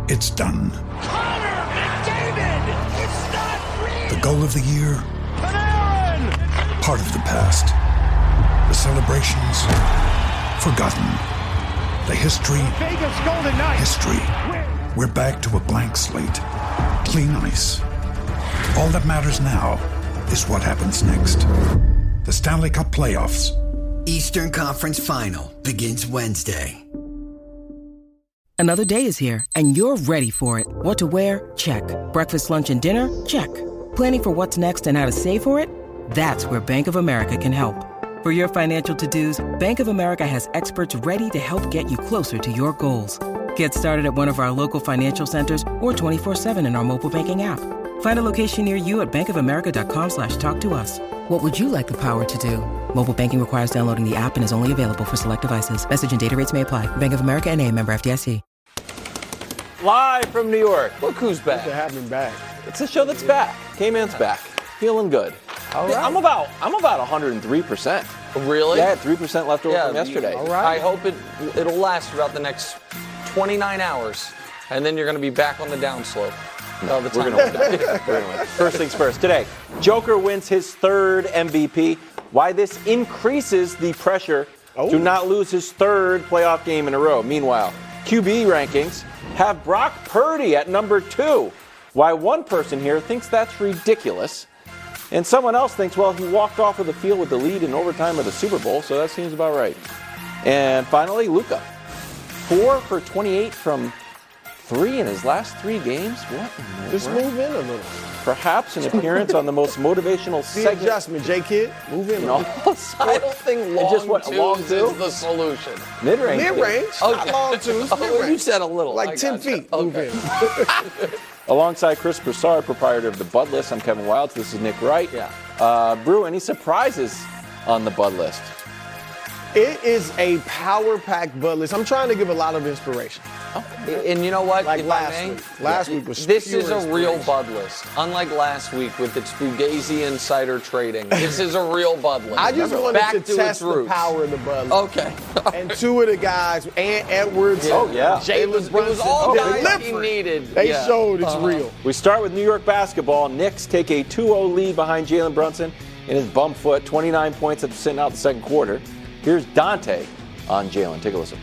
It's done. Connor McDavid! It's not real! The goal of the year? Panarin! Part of the past. The celebrations? Forgotten. The history? Vegas Golden Knights! History. We're back to a blank slate. Clean ice. All that matters now is what happens next. The Stanley Cup Playoffs. Eastern Conference Final begins Wednesday. Another day is here, and you're ready for it. What to wear? Check. Breakfast, lunch, and dinner? Check. Planning for what's next and how to save for it? That's where Bank of America can help. For your financial to-dos, Bank of America has experts ready to help get you closer to your goals. Get started at one of our local financial centers or 24/7 in our mobile banking app. Find a location near you at bankofamerica.com/talktous. What would you like the power to do? Mobile banking requires downloading the app and is only available for select devices. Message and data rates may apply. Bank of America NA, member FDIC. Live from New York. Look who's back. Good to have him back. It's a show that's back. K-Man's back. Feeling good. All right. I'm about 103%. Really? Yeah, 3% left over from yesterday. All right. I hope it'll last throughout the next 29 hours, and then you're going to be back on the downslope. No, we're going to win. First things first. Today, Joker wins his third MVP. Why this increases the pressure to not lose his third playoff game in a row. Meanwhile, QB rankings have Brock Purdy at number 2. Why one person here thinks that's ridiculous, and someone else thinks, well, he walked off of the field with the lead in overtime of the Super Bowl, so that seems about right. And finally, Luka. 4 for 28 from 3 in his last 3 games? What in the Just world? move in a little. Perhaps an appearance on the most motivational The segment. adjustment, J-Kid. Move in a little. I don't think long just what, long twos two? is the solution. Mid-range. Mid-range. Not Okay. long twos. Oh, Mid-range. you said a little. Like I 10 gotcha. feet. Move Okay. in. Alongside Chris Broussard, proprietor of the Bud List, I'm Kevin Wilds. This is Nick Wright. Yeah. Brew, any surprises on the Bud List? It is a power-packed Bud List. I'm trying to give a lot of inspiration. And you know what? Like if I last may, week. Last week was This pure is a real inspiration. Bud List. Unlike last week with its Fugazi insider trading, this is a real Bud List. I just wanted Back to its test the roots. power of the Bud List. Okay. And 2 of the guys, Ant Edwards, Oh, yeah. It was Brunson, all guys he delivered. needed. They Yeah. showed it's real. We start with New York basketball. Knicks take a 2-0 lead behind Jalen Brunson in his bum foot. 29 points after sitting out the second quarter. Here's Dante on Jalen. Take a listen.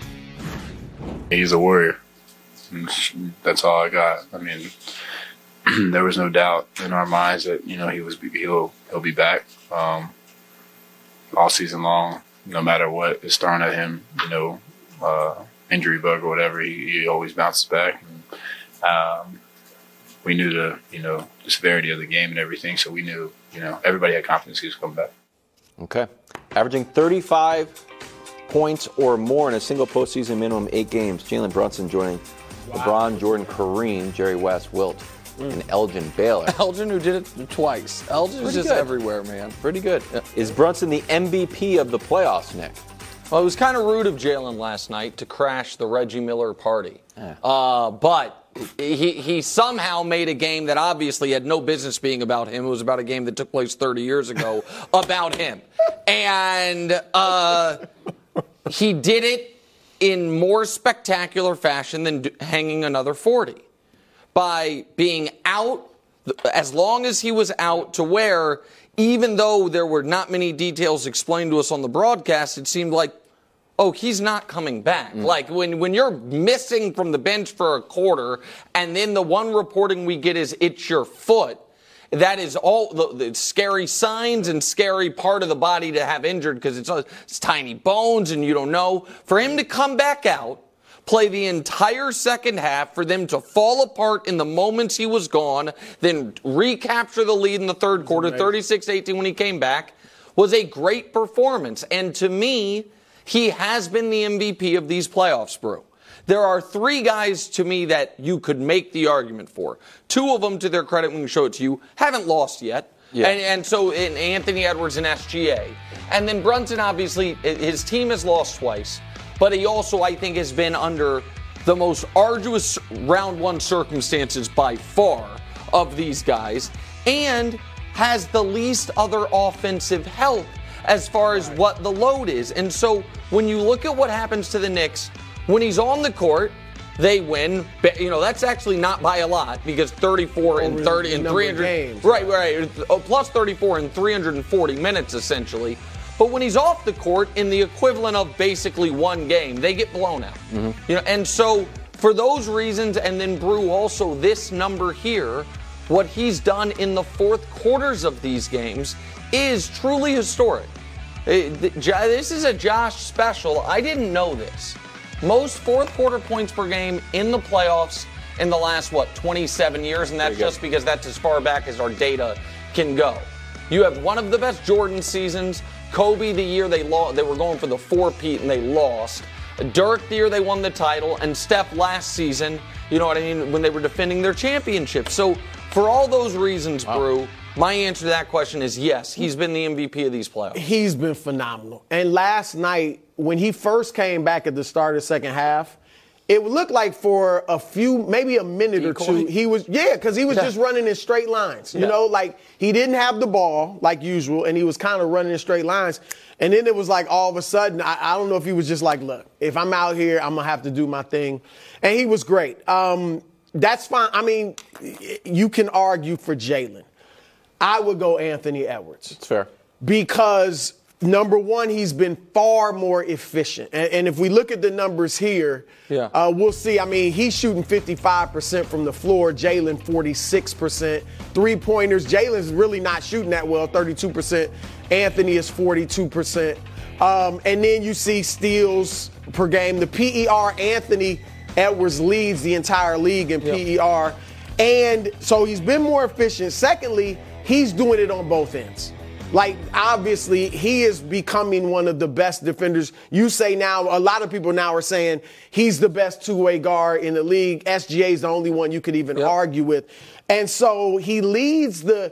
He's a warrior. That's all I got. I mean, there was no doubt in our minds that he'll be back all season long, no matter what is thrown at him. Injury bug or whatever, he always bounces back. And, we knew the severity of the game and everything, so we knew everybody had confidence he was coming back. Okay. Averaging 35 points or more in a single postseason minimum 8 games. Jalen Brunson joining LeBron, Jordan, Kareem, Jerry West, Wilt, and Elgin Baylor. Elgin, who did it twice. Elgin's Pretty just good. everywhere, man. Pretty good. Is Brunson the MVP of the playoffs, Nick? Well, it was kind of rude of Jalen last night to crash the Reggie Miller party. But he somehow made a game that obviously had no business being about him. It was about a game that took place 30 years ago about him. And he did it in more spectacular fashion than hanging another 40. By being out as long as he was out, to where even though there were not many details explained to us on the broadcast, it seemed like, oh, he's not coming back. Like when you're missing from the bench for a quarter and then the one reporting we get is it's your foot, that is all the scary signs and scary part of the body to have injured because it's tiny bones and you don't know. For him to come back out, play the entire second half, for them to fall apart in the moments he was gone, then recapture the lead in the third quarter, 36-18 when he came back, was a great performance. And to me, he has been the MVP of these playoffs, Brew. There are 3 guys to me that you could make the argument for. 2 of them, to their credit, when we show it to you, haven't lost yet. Yeah. And so Anthony Edwards and SGA. And then Brunson, obviously, his team has lost twice. But he also, I think, has been under the most arduous round 1 circumstances by far of these guys, and has the least other offensive help as far as what the load is. And so when you look at what happens to the Knicks, when he's on the court, they win. That's actually not by a lot because 34 and 30 and 300 games. Right. Plus 34 and 340 minutes essentially. But when he's off the court in the equivalent of basically one game, they get blown out. And so for those reasons, and then Brew also this number here, what he's done in the fourth quarters of these games is truly historic. This is a Josh special. I didn't know this. Most fourth quarter points per game in the playoffs in the last, 27 years, and that's just because that's as far back as our data can go. You have one of the best Jordan seasons. Kobe the year they were going for the four-peat and they lost. Dirk the year they won the title, and Steph last season, when they were defending their championship. So for all those reasons, Brew, my answer to that question is yes, he's been the MVP of these playoffs. He's been phenomenal. And last night, when he first came back at the start of the second half, it looked like for a few, maybe a minute or two, because he was just running in straight lines. He didn't have the ball like usual, and he was kind of running in straight lines. And then it was like all of a sudden, I don't know if he was just like, look, if I'm out here, I'm going to have to do my thing. And he was great. That's fine. I mean, you can argue for Jalen. I would go Anthony Edwards. It's fair. Because, number one, he's been far more efficient. And if we look at the numbers here, we'll see. I mean, he's shooting 55% from the floor. Jalen, 46%. Three-pointers. Jalen's really not shooting that well, 32%. Anthony is 42%. And then you see steals per game. The PER, Anthony Edwards leads the entire league in PER. And so he's been more efficient. Secondly, he's doing it on both ends. Obviously, he is becoming one of the best defenders. You say now, a lot of people now are saying he's the best two-way guard in the league. SGA is the only one you could even argue with. And so he leads the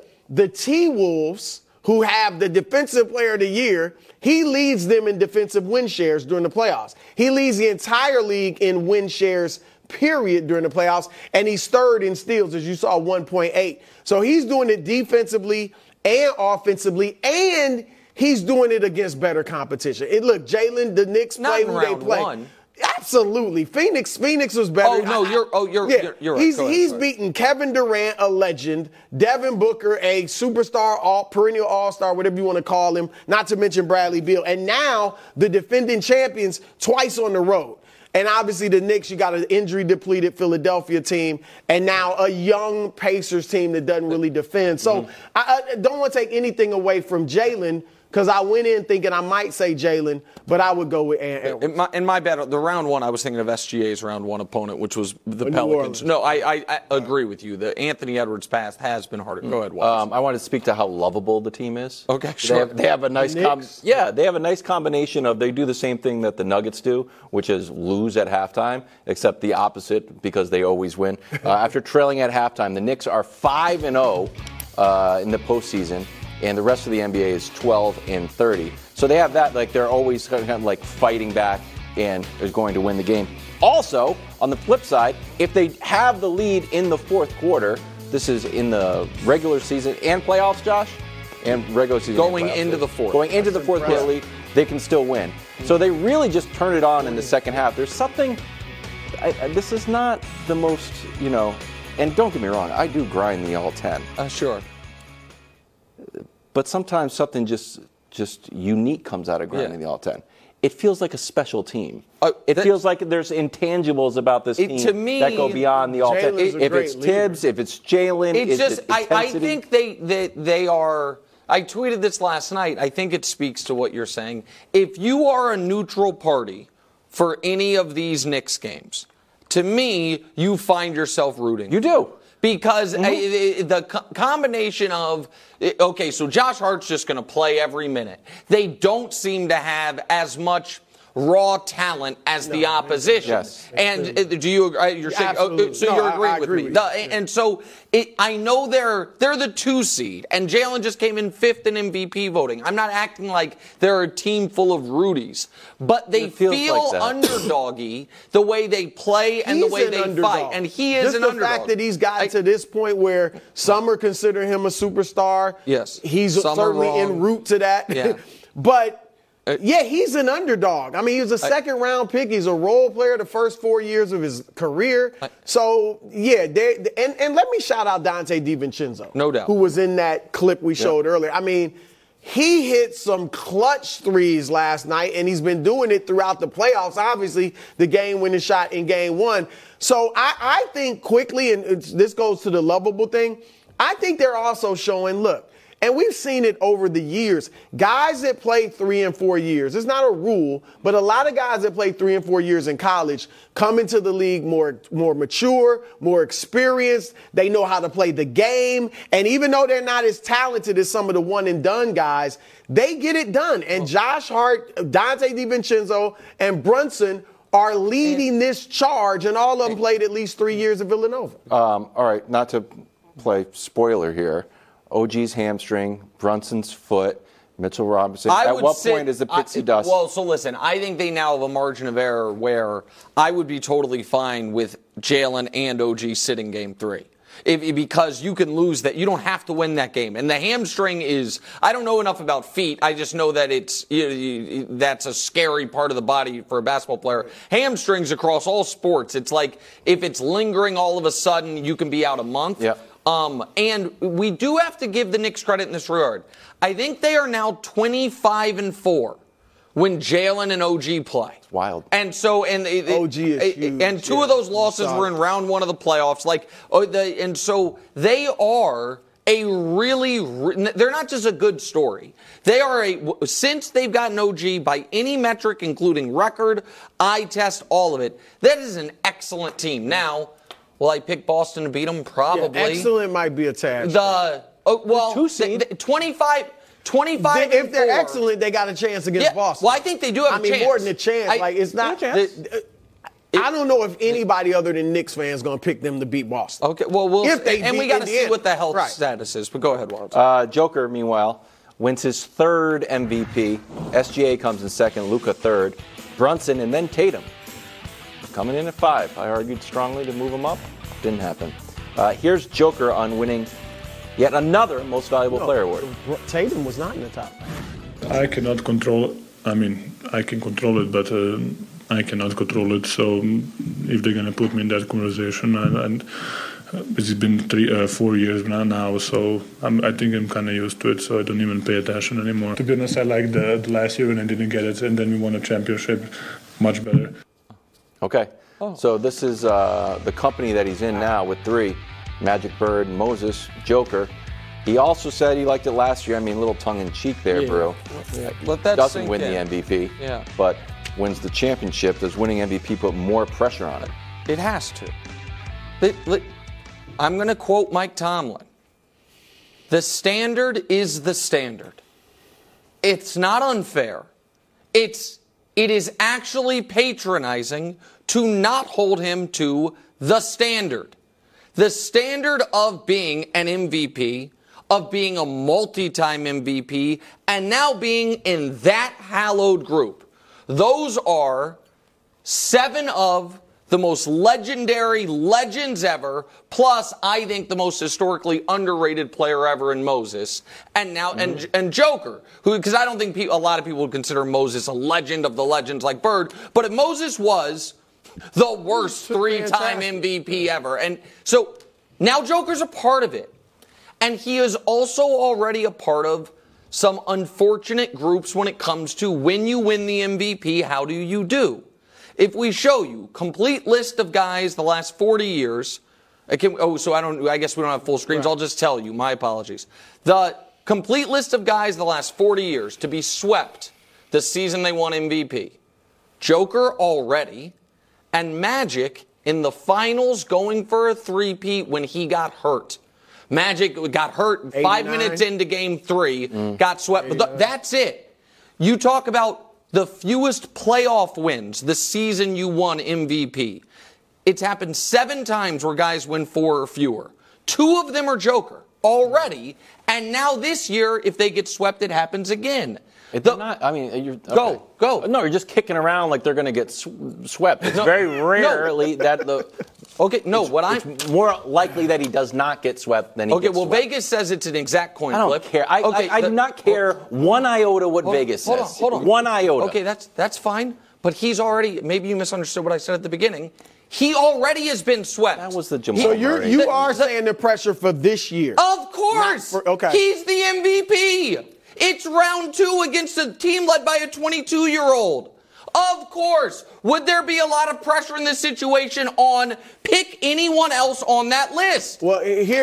T-Wolves, who have the Defensive Player of the Year. He leads them in defensive win shares during the playoffs. He leads the entire league in win shares, period, during the playoffs. And he's third in steals, as you saw, 1.8. So he's doing it defensively and offensively, and he's doing it against better competition. And look, Jalen, the Knicks play who they play. One. Absolutely. Phoenix was better. You're right. He's beaten Kevin Durant, a legend, Devin Booker, a superstar, perennial all-star, whatever you want to call him, not to mention Bradley Beal. And now the defending champions twice on the road. And obviously the Knicks, you got an injury-depleted Philadelphia team, and now a young Pacers team that doesn't really defend. So I don't want to take anything away from Jalen, because I went in thinking I might say Jalen, but I would go with Edwards. In my bad, the round one, I was thinking of SGA's round one opponent, which was the Pelicans. No, I agree with you. The Anthony Edwards pass has been harder. Go ahead, Wallace. I want to speak to how lovable the team is. Okay, sure. They have a nice they have a nice combination of, they do the same thing that the Nuggets do, which is lose at halftime, except the opposite because they always win. After trailing at halftime, the Knicks are 5-0 in the postseason. And the rest of the NBA is 12-30. So they have that, they're always kind of fighting back and are going to win the game. Also, on the flip side, if they have the lead in the fourth quarter, this is in the regular season and playoffs, Josh? And regular season. Going into the fourth. Going into the fourth quarter, they can still win. So they really just turn it on in the second half. There's something, this is not the most, and don't get me wrong, I do grind the all 10. Sure. But sometimes something just unique comes out of grinding the all 10. It feels like a special team. It feels like there's intangibles about this team to me, that go beyond the all 10. If it's Tibbs, if it's Jalen, it's just I think they are. I tweeted this last night. I think it speaks to what you're saying. If you are a neutral party for any of these Knicks games, to me, you find yourself rooting. You do. Because the combination of, so Josh Hart's just going to play every minute. They don't seem to have as much raw talent as the opposition. Yes. And do you agree? You're saying, you're agreeing with me. And so I know they're the 2 seed, and Jalen just came in 5th in MVP voting. I'm not acting like they're a team full of Rudies, but they feel underdoggy the way they play and the way they fight. And he is an underdog. The fact that he's gotten to this point where some are considering him a superstar. Yes. He's certainly en route to that. Yeah. But Yeah, he's an underdog. I mean, he was a second-round pick. He's a role player the first 4 years of his career. So, yeah, and let me shout out Dante DiVincenzo. No doubt. Who was in that clip we showed earlier. I mean, he hit some clutch threes last night, and he's been doing it throughout the playoffs. Obviously, the game-winning shot in Game 1. So I think quickly, and this goes to the lovable thing, I think they're also showing, look, and we've seen it over the years. Guys that play 3 and 4 years, it's not a rule, but a lot of guys that play 3 and 4 years in college come into the league more mature, more experienced. They know how to play the game. And even though they're not as talented as some of the one-and-done guys, they get it done. And Josh Hart, Dante DiVincenzo, and Brunson are leading this charge, and all of them played at least 3 years at Villanova. All right, not to play spoiler here. OG's hamstring, Brunson's foot, Mitchell Robinson. At what point is the pixie dust? Well, so listen, I think they now have a margin of error where I would be totally fine with Jalen and OG sitting Game 3. Because you can lose that. You don't have to win that game. And the hamstring is, I don't know enough about feet. I just know that that's a scary part of the body for a basketball player. Hamstrings across all sports. It's like if it's lingering all of a sudden, you can be out a month. Yep. And we do have to give the Knicks credit in this regard. I think they are now 25-4 when Jalen and OG play. It's wild. And so, OG is huge. And two of those losses were in round 1 of the playoffs. And so they are they're not just a good story. They are since they've gotten OG by any metric, including record, eye test, all of it, that is an excellent team. Now, will I pick Boston to beat them? Probably. Yeah, excellent might be attached. 25 if they're excellent, they got a chance against Boston. Well, I think they do have a chance. More than a chance. It's not. I don't know if anybody other than Knicks fans going to pick them to beat Boston. Okay, well, we got to see what the health status is. But go ahead, Walt. Joker, meanwhile, wins his 3rd MVP. SGA comes in 2nd, Luka 3rd, Brunson, and then Tatum coming in at 5. I argued strongly to move him up. Didn't happen. Here's Joker on winning yet another Most Valuable Player award. Tatum was not in the top. I cannot control it. I mean, I can control it, but I cannot control it. So if they're going to put me in that conversation, and it's been 4 years now, so I think I'm kind of used to it, so I don't even pay attention anymore. To be honest, I like the last year when I didn't get it, and then we won a championship much better. Okay. So this is the company that he's in now with 3. Magic, Bird, Moses, Joker. He also said he liked it last year. I mean, a little tongue-in-cheek there, bro. Yeah. Let that doesn't sink win in. the MVP, yeah, but wins the championship. Does winning MVP put more pressure on it? It has to. I'm going to quote Mike Tomlin. The standard is the standard. It's not unfair. It is actually patronizing to not hold him to the standard. The standard of being an MVP, of being a multi-time MVP, and now being in that hallowed group. Those are 7 of the most legendary legends ever, plus I think the most historically underrated player ever in Moses, and now and Joker, who, because I don't think a lot of people would consider Moses a legend of the legends like Bird, but if Moses was the worst 3-time MVP ever, and so now Joker's a part of it, and he is also already a part of some unfortunate groups when it comes to when you win the MVP, how do you do? If we show you complete list of guys the last 40 years, I guess we don't have full screens. Right. I'll just tell you. My apologies. The complete list of guys the last 40 years to be swept the season they won MVP. Joker already, and Magic in the finals going for a three-peat when he got hurt. Magic got hurt 5 minutes into Game 3, got swept. But that's it. You talk about the fewest playoff wins the season you won MVP. It's happened 7 times where guys win 4 or fewer. 2 of them are Joker already, and now this year, if they get swept, it happens again. Go. No, you're just kicking around like they're going to get swept. It's very rarely that Okay, no, it's more likely that he does not get swept than he gets swept. Vegas says it's an exact coin flip. I don't care. I do not care one iota what Vegas says. Hold on. One iota. Okay, that's fine. But he's already, maybe you misunderstood what I said at the beginning. He already has been swept. That was the Jamal So Murray. you are saying the pressure for this year? Of course. Okay. He's the MVP. It's round 2 against a team led by a 22-year-old. Of course. Would there be a lot of pressure in this situation on pick anyone else on that list? Well,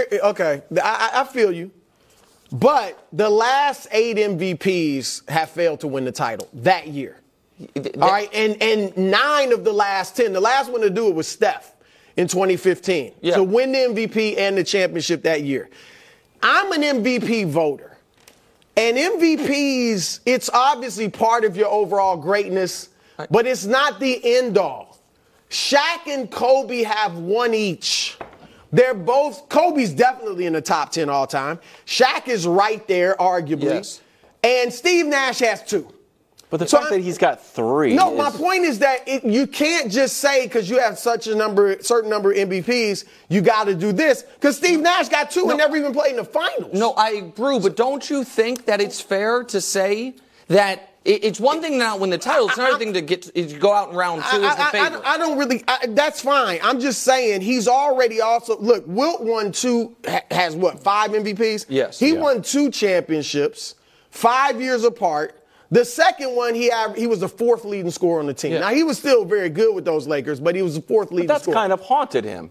I feel you. But the last 8 MVPs have failed to win the title that year. All right, and 9 of the last 10. The last one to do it was Steph in 2015 to win the MVP and the championship that year. I'm an MVP voter. And MVPs, it's obviously part of your overall greatness, but it's not the end all. Shaq and Kobe have 1 each. They're both, Kobe's definitely in the top 10 all time. Shaq is right there, arguably. Yes. And Steve Nash has 2. But the fact that he's got 3. No, my point is that you can't just say because you have certain number of MVPs, you got to do this. Because Steve Nash got 2 and never even played in the finals. No, I agree. But don't you think that it's fair to say that it's one thing now win the title. It's another thing to go out in round 2 as the favorite. I don't really. That's fine. I'm just saying he's already also. Look, Wilt won 2. Has what? 5 MVPs. Yes. He won 2 championships, 5 years apart. The second one, he was the 4th leading scorer on the team. Yeah. Now, he was still very good with those Lakers, but he was the 4th leading scorer. That's kind of haunted him.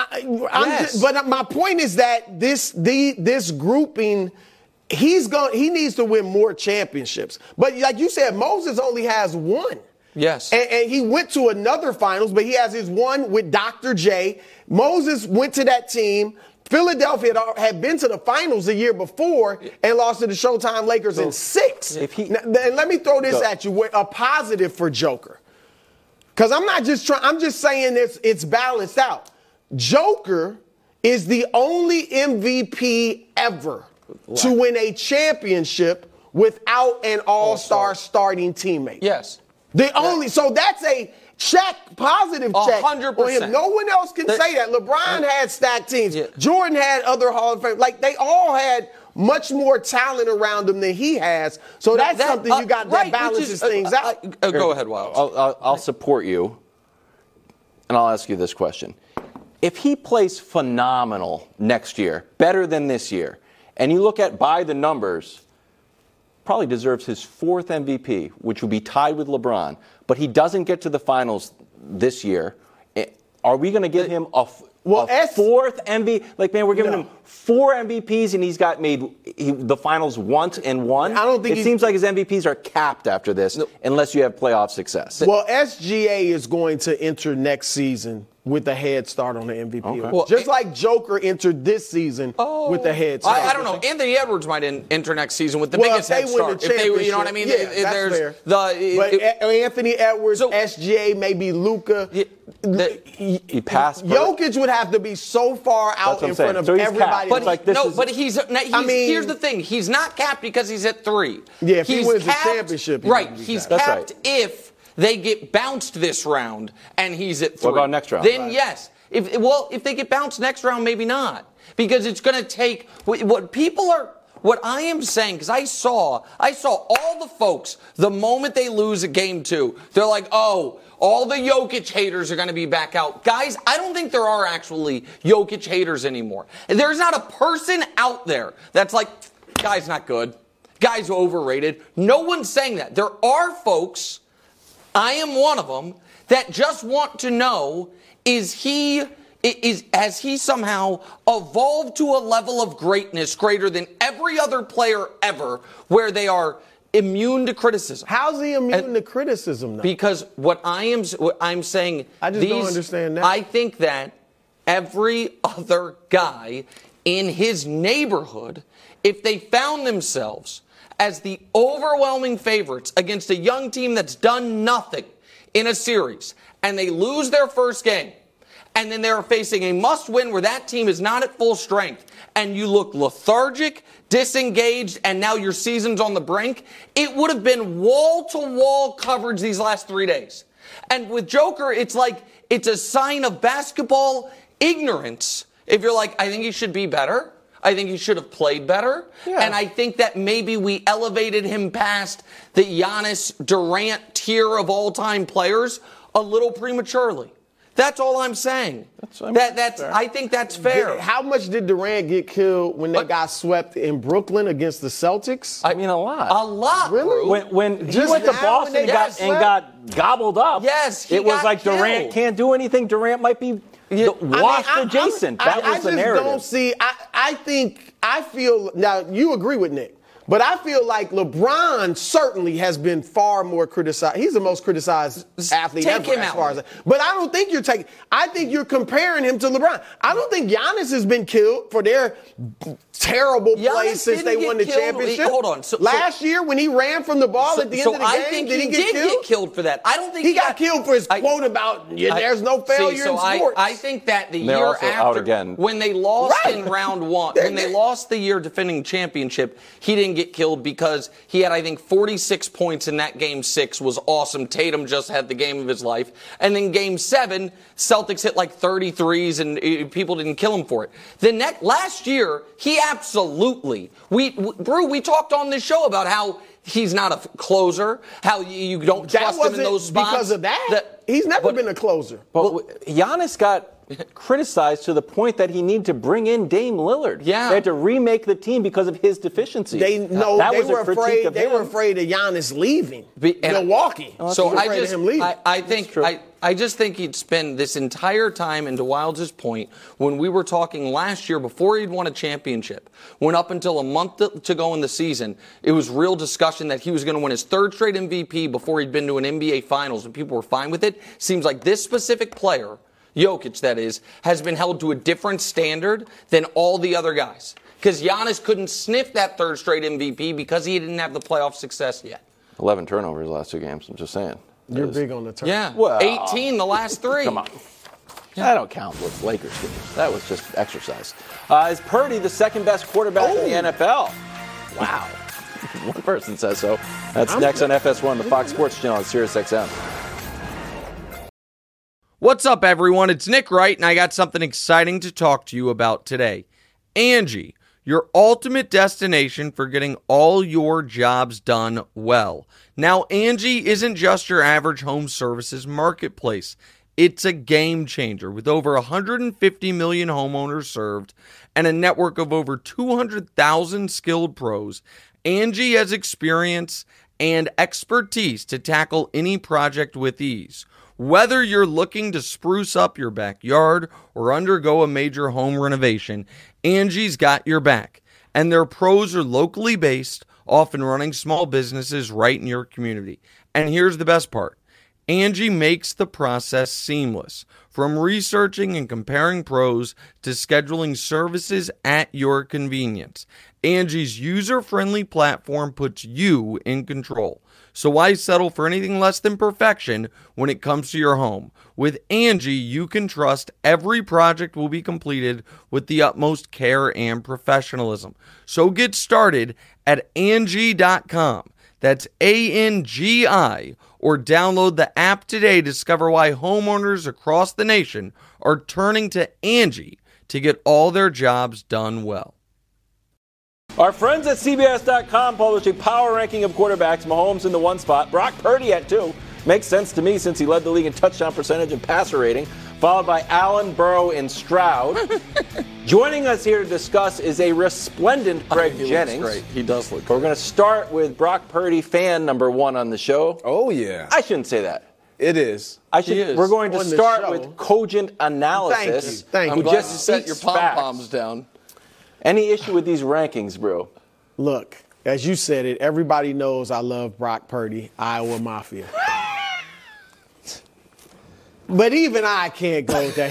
But my point is that this grouping, he needs to win more championships. But like you said, Moses only has 1. Yes. And he went to another finals, but he has his 1 with Dr. J. Moses went to that team. Philadelphia had been to the finals the year before and lost to the Showtime Lakers in 6. And let me throw this at you, a positive for Joker. Because I'm just saying it's balanced out. Joker is the only MVP ever to win a championship without an all-star starting teammate. Yes. So that's a positive check 100%. on him. No one else can say that. LeBron had stacked teams. Yeah. Jordan had other Hall of Fame. Like, they all had much more talent around them than he has. So that's something you got that balances things out. Go ahead, Wild. I'll support you, and I'll ask you this question. If he plays phenomenal next year, better than this year, and you look at by the numbers, probably deserves his 4th MVP, which would be tied with LeBron, but he doesn't get to the finals this year. Are we going to give him a 4th MVP? Like, man, we're giving him 4 MVPs, and he's got the finals once and won. I don't think it seems like his MVPs are capped after this, unless you have playoff success. Well, SGA is going to enter next season with a head start on the MVP. Okay. Well, just like Joker entered this season with a head start. I don't know. Anthony Edwards might enter next season with the biggest head start. If they, you know what I mean? Yeah, that's fair. But Anthony Edwards, SGA, maybe Luka. He passed. Jokic would have to be so far out in front of everybody. But here's the thing. He's not capped because he's at 3. Yeah, if he wins the championship. Right. He's capped if they get bounced this round and he's at 3. What about next round? Then yes. If they get bounced next round, maybe not. Because it's going to take what I am saying, because I saw all the folks, the moment they lose a game 2, they're like, oh, all the Jokic haters are going to be back out. Guys, I don't think there are actually Jokic haters anymore. There's not a person out there that's like, guy's not good. Guy's overrated. No one's saying that. There are folks, I am one of them, that just want to know, has he somehow evolved to a level of greatness greater than every other player ever, where they are immune to criticism? How's he immune to criticism, though? Because what I'm saying, I just don't understand that. I think that every other guy in his neighborhood, if they found themselves as the overwhelming favorites against a young team that's done nothing in a series, and they lose their first game, and then they're facing a must-win where that team is not at full strength, and you look lethargic, disengaged, and now your season's on the brink, it would have been wall-to-wall coverage these last 3 days. And with Joker, it's like it's a sign of basketball ignorance if you're like, I think he should be better. I think he should have played better. Yeah. And I think that maybe we elevated him past the Giannis Durant tier of all-time players a little prematurely. That's all I'm saying. I think that's fair. How much did Durant get killed when they got swept in Brooklyn against the Celtics? I mean, a lot. A lot. Really? When he went to Boston and got gobbled up, yes, it was like killed. Durant can't do anything. Durant might be washed adjacent. That was the narrative. I just don't see. I feel now. You agree with Nick. But I feel like LeBron certainly has been far more criticized. He's the most criticized athlete ever as far as that. But I don't think I think you're comparing him to LeBron. I don't think Giannis has been killed for their terrible play since they won the championship. Hold on. Last year when he ran from the ball at the end of the game, did he get killed for that? I don't think he got killed for his quote about there's no failure in sports. I think that the year after, when they lost in round one, when they lost the year defending championship, he didn't get killed because he had, I think, 46 points in that game 6 was awesome. Tatum just had the game of his life. And then game 7, Celtics hit like 33s and people didn't kill him for it. Last year, he absolutely, Brew, we talked on this show about how he's not a closer, how you don't trust him in those spots. Because of that? He's never been a closer. But Giannis got criticized to the point that he needed to bring in Dame Lillard. Yeah. They had to remake the team because of his deficiencies. They were afraid of Giannis leaving Milwaukee. I just think he'd spend this entire time, and to Wilds' point, when we were talking last year before he'd won a championship, when up until a month to go in the season, it was real discussion that he was going to win his 3rd straight MVP before he'd been to an NBA Finals, and people were fine with it. Seems like this specific player, Jokic that is, has been held to a different standard than all the other guys. Because Giannis couldn't sniff that 3rd straight MVP because he didn't have the playoff success yet. 11 turnovers the last 2 games, I'm just saying. You're big on the turnovers. Yeah, well, 18 the last 3. Come on. Yeah. I don't count with Lakers games. That was just exercise. Is Purdy the 2nd best quarterback in the NFL? Wow. One person says so. That's next on FS1, the Fox Sports Channel on Sirius XM. What's up, everyone? It's Nick Wright, and I got something exciting to talk to you about today. Angie, your ultimate destination for getting all your jobs done well. Now, Angie isn't just your average home services marketplace. It's a game changer with over 150 million homeowners served and a network of over 200,000 skilled pros. Angie has experience and expertise to tackle any project with ease. Whether you're looking to spruce up your backyard or undergo a major home renovation, Angie's got your back. And their pros are locally based, often running small businesses right in your community. And here's the best part. Angie makes the process seamless. From researching and comparing pros to scheduling services at your convenience. Angie's user-friendly platform puts you in control. So why settle for anything less than perfection when it comes to your home? With Angie, you can trust every project will be completed with the utmost care and professionalism. So get started at Angie.com. That's ANGI. Or download the app today to discover why homeowners across the nation are turning to Angie to get all their jobs done well. Our friends at CBS.com published a power ranking of quarterbacks. Mahomes in the 1 spot, Brock Purdy at 2. Makes sense to me since he led the league in touchdown percentage and passer rating, followed by Allen, Burrow, and Stroud. Joining us here to discuss is a resplendent Greg Jennings. Looks great. He does look great. We're going to start with Brock Purdy, fan number 1 on the show. Oh, yeah. I shouldn't say that. It is. We're going to start with cogent analysis. Thank you. I'm glad you set your pom-poms down. Any issue with these rankings, bro? Look, as you said it, everybody knows I love Brock Purdy, Iowa Mafia. But even I can't go there.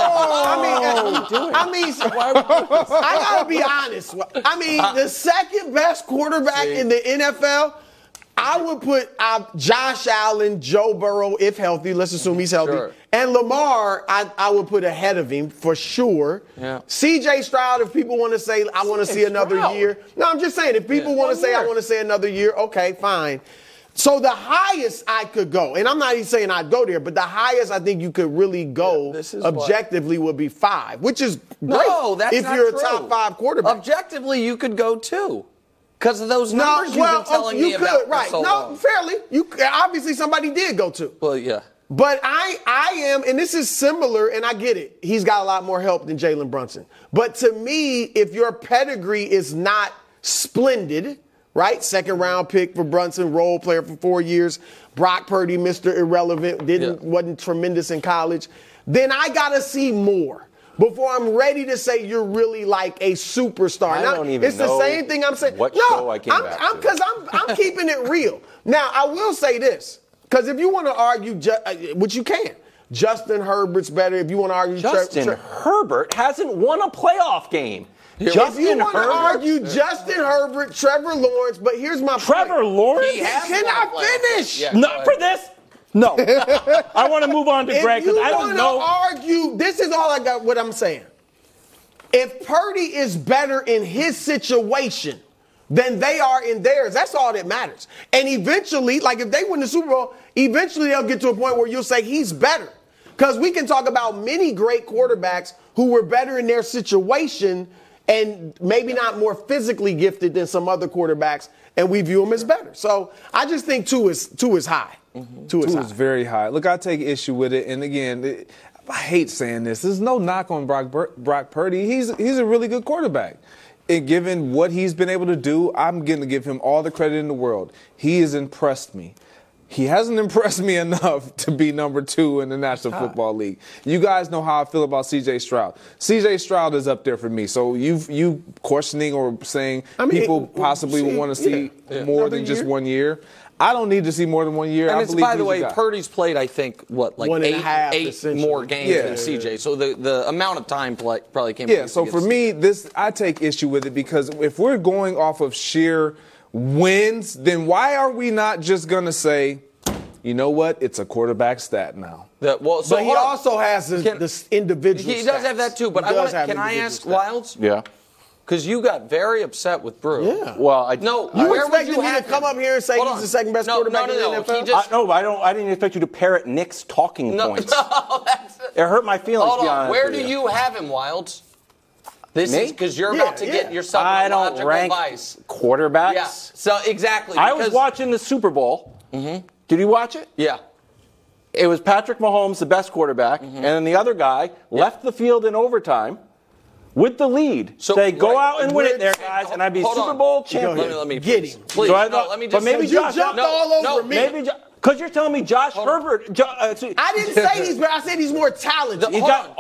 I gotta be honest. I mean, the 2nd best quarterback in the NFL, I would put Josh Allen, Joe Burrow, if healthy. Let's assume he's healthy. Sure. And Lamar, I would put ahead of him for sure. Yeah. C.J. Stroud, if people want to say, I want to see another year. No, I'm just saying, if people want to say, I want to say another year, okay, fine. So the highest I could go, and I'm not even saying I'd go there, but the highest I think you could really go objectively would be 5, which is great. No, that's if not you're true. a top 5 quarterback. Objectively, you could go 2. Because of those numbers you've been telling me about for so long. Fairly. Obviously, somebody did go 2. Well, yeah. But I am, and this is similar, and I get it. He's got a lot more help than Jalen Brunson. But to me, if your pedigree is not splendid, right? Second-round pick for Brunson, role player for 4 years. Brock Purdy, Mr. Irrelevant, wasn't tremendous in college. Then I got to see more before I'm ready to say you're really like a superstar. I don't even know the same thing I'm saying. What show I came back to. Because I'm keeping it real. Now, I will say this, because if you want to argue, which you can, Justin Herbert's better. If you want to argue, Justin Herbert hasn't won a playoff game. If you want to argue Justin Herbert, Trevor Lawrence, but here's my point. Trevor Lawrence? Can I finish? Yeah, not for this. No. I want to move on to Greg because I don't know. Argue, this is all I got, what I'm saying. If Purdy is better in his situation than they are in theirs, that's all that matters. And eventually, like if they win the Super Bowl, eventually they'll get to a point where you'll say he's better. Because we can talk about many great quarterbacks who were better in their situation and maybe not more physically gifted than some other quarterbacks, and we view them as better. So I just think 2 is high. Mm-hmm. 2 is very high. Look, I take issue with it, and again, I hate saying this. There's no knock on Brock Purdy. He's a really good quarterback. And given what he's been able to do, I'm going to give him all the credit in the world. He has impressed me. He hasn't impressed me enough to be number 2 in the National Football League. You guys know how I feel about C.J. Stroud. C.J. Stroud is up there for me. So you questioning or saying people possibly would want to see more than just 1 year. I don't need to see more than 1 year. And by the way, Purdy's played, I think, eight more games than C.J. So the amount of time probably came. Yeah. So for me, I take issue with it because if we're going off of sheer wins, then why are we not just going to say, you know what, it's a quarterback stat now? But he also has this individual He does have that too, but can I ask Wilds? Yeah. Because you got very upset with Brew. Yeah. Well, you expected me to come up here and say he's the second best quarterback in the NFL? I didn't expect you to parrot Nick's talking points. It hurt my feelings. Hold on. Where do you have him, Wilds? This is because you're about to get yourself a logical vice. Quarterbacks. Yeah. So exactly. I was watching the Super Bowl. Mm-hmm. Did you watch it? Yeah. It was Patrick Mahomes, the best quarterback, and then the other guy left the field in overtime with the lead. So go out and win it there, guys, and I'd be Super Bowl champion. Let me get him. Please. So let me just. But maybe Josh jumped all over me. Because you're telling me Josh Herbert. I didn't say he's better. I said he's more talented. He's got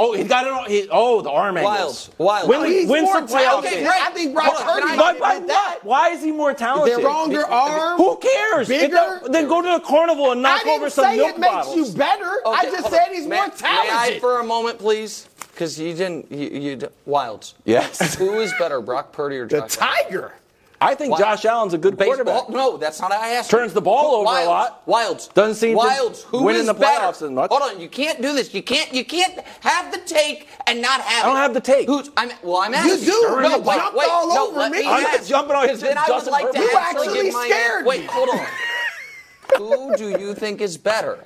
it all. The arm angles. Wild. Win some playoff games. I think Brock Purdy By what? Why is he more talented? Stronger arm. Who cares? Bigger. Then go to the carnival and knock over some milk bottles. I didn't say it makes you better. I just said he's more talented. May I for a moment, please? Because you didn't. Wilds. Yes. Who is better, Brock Purdy or Josh? The Tiger. I think Josh Allen's a good quarterback. No, that's not what I asked. Turns the ball over a lot. Wilds. Doesn't seem who win is in the playoffs as much. Hold on, you can't do this. You can't have the take and not have it. I don't have the take. I'm asking. You do. No, wait, all over me. I'm not jumping on Then I would like to actually give my scared Wait, hold on. Who do you think is better?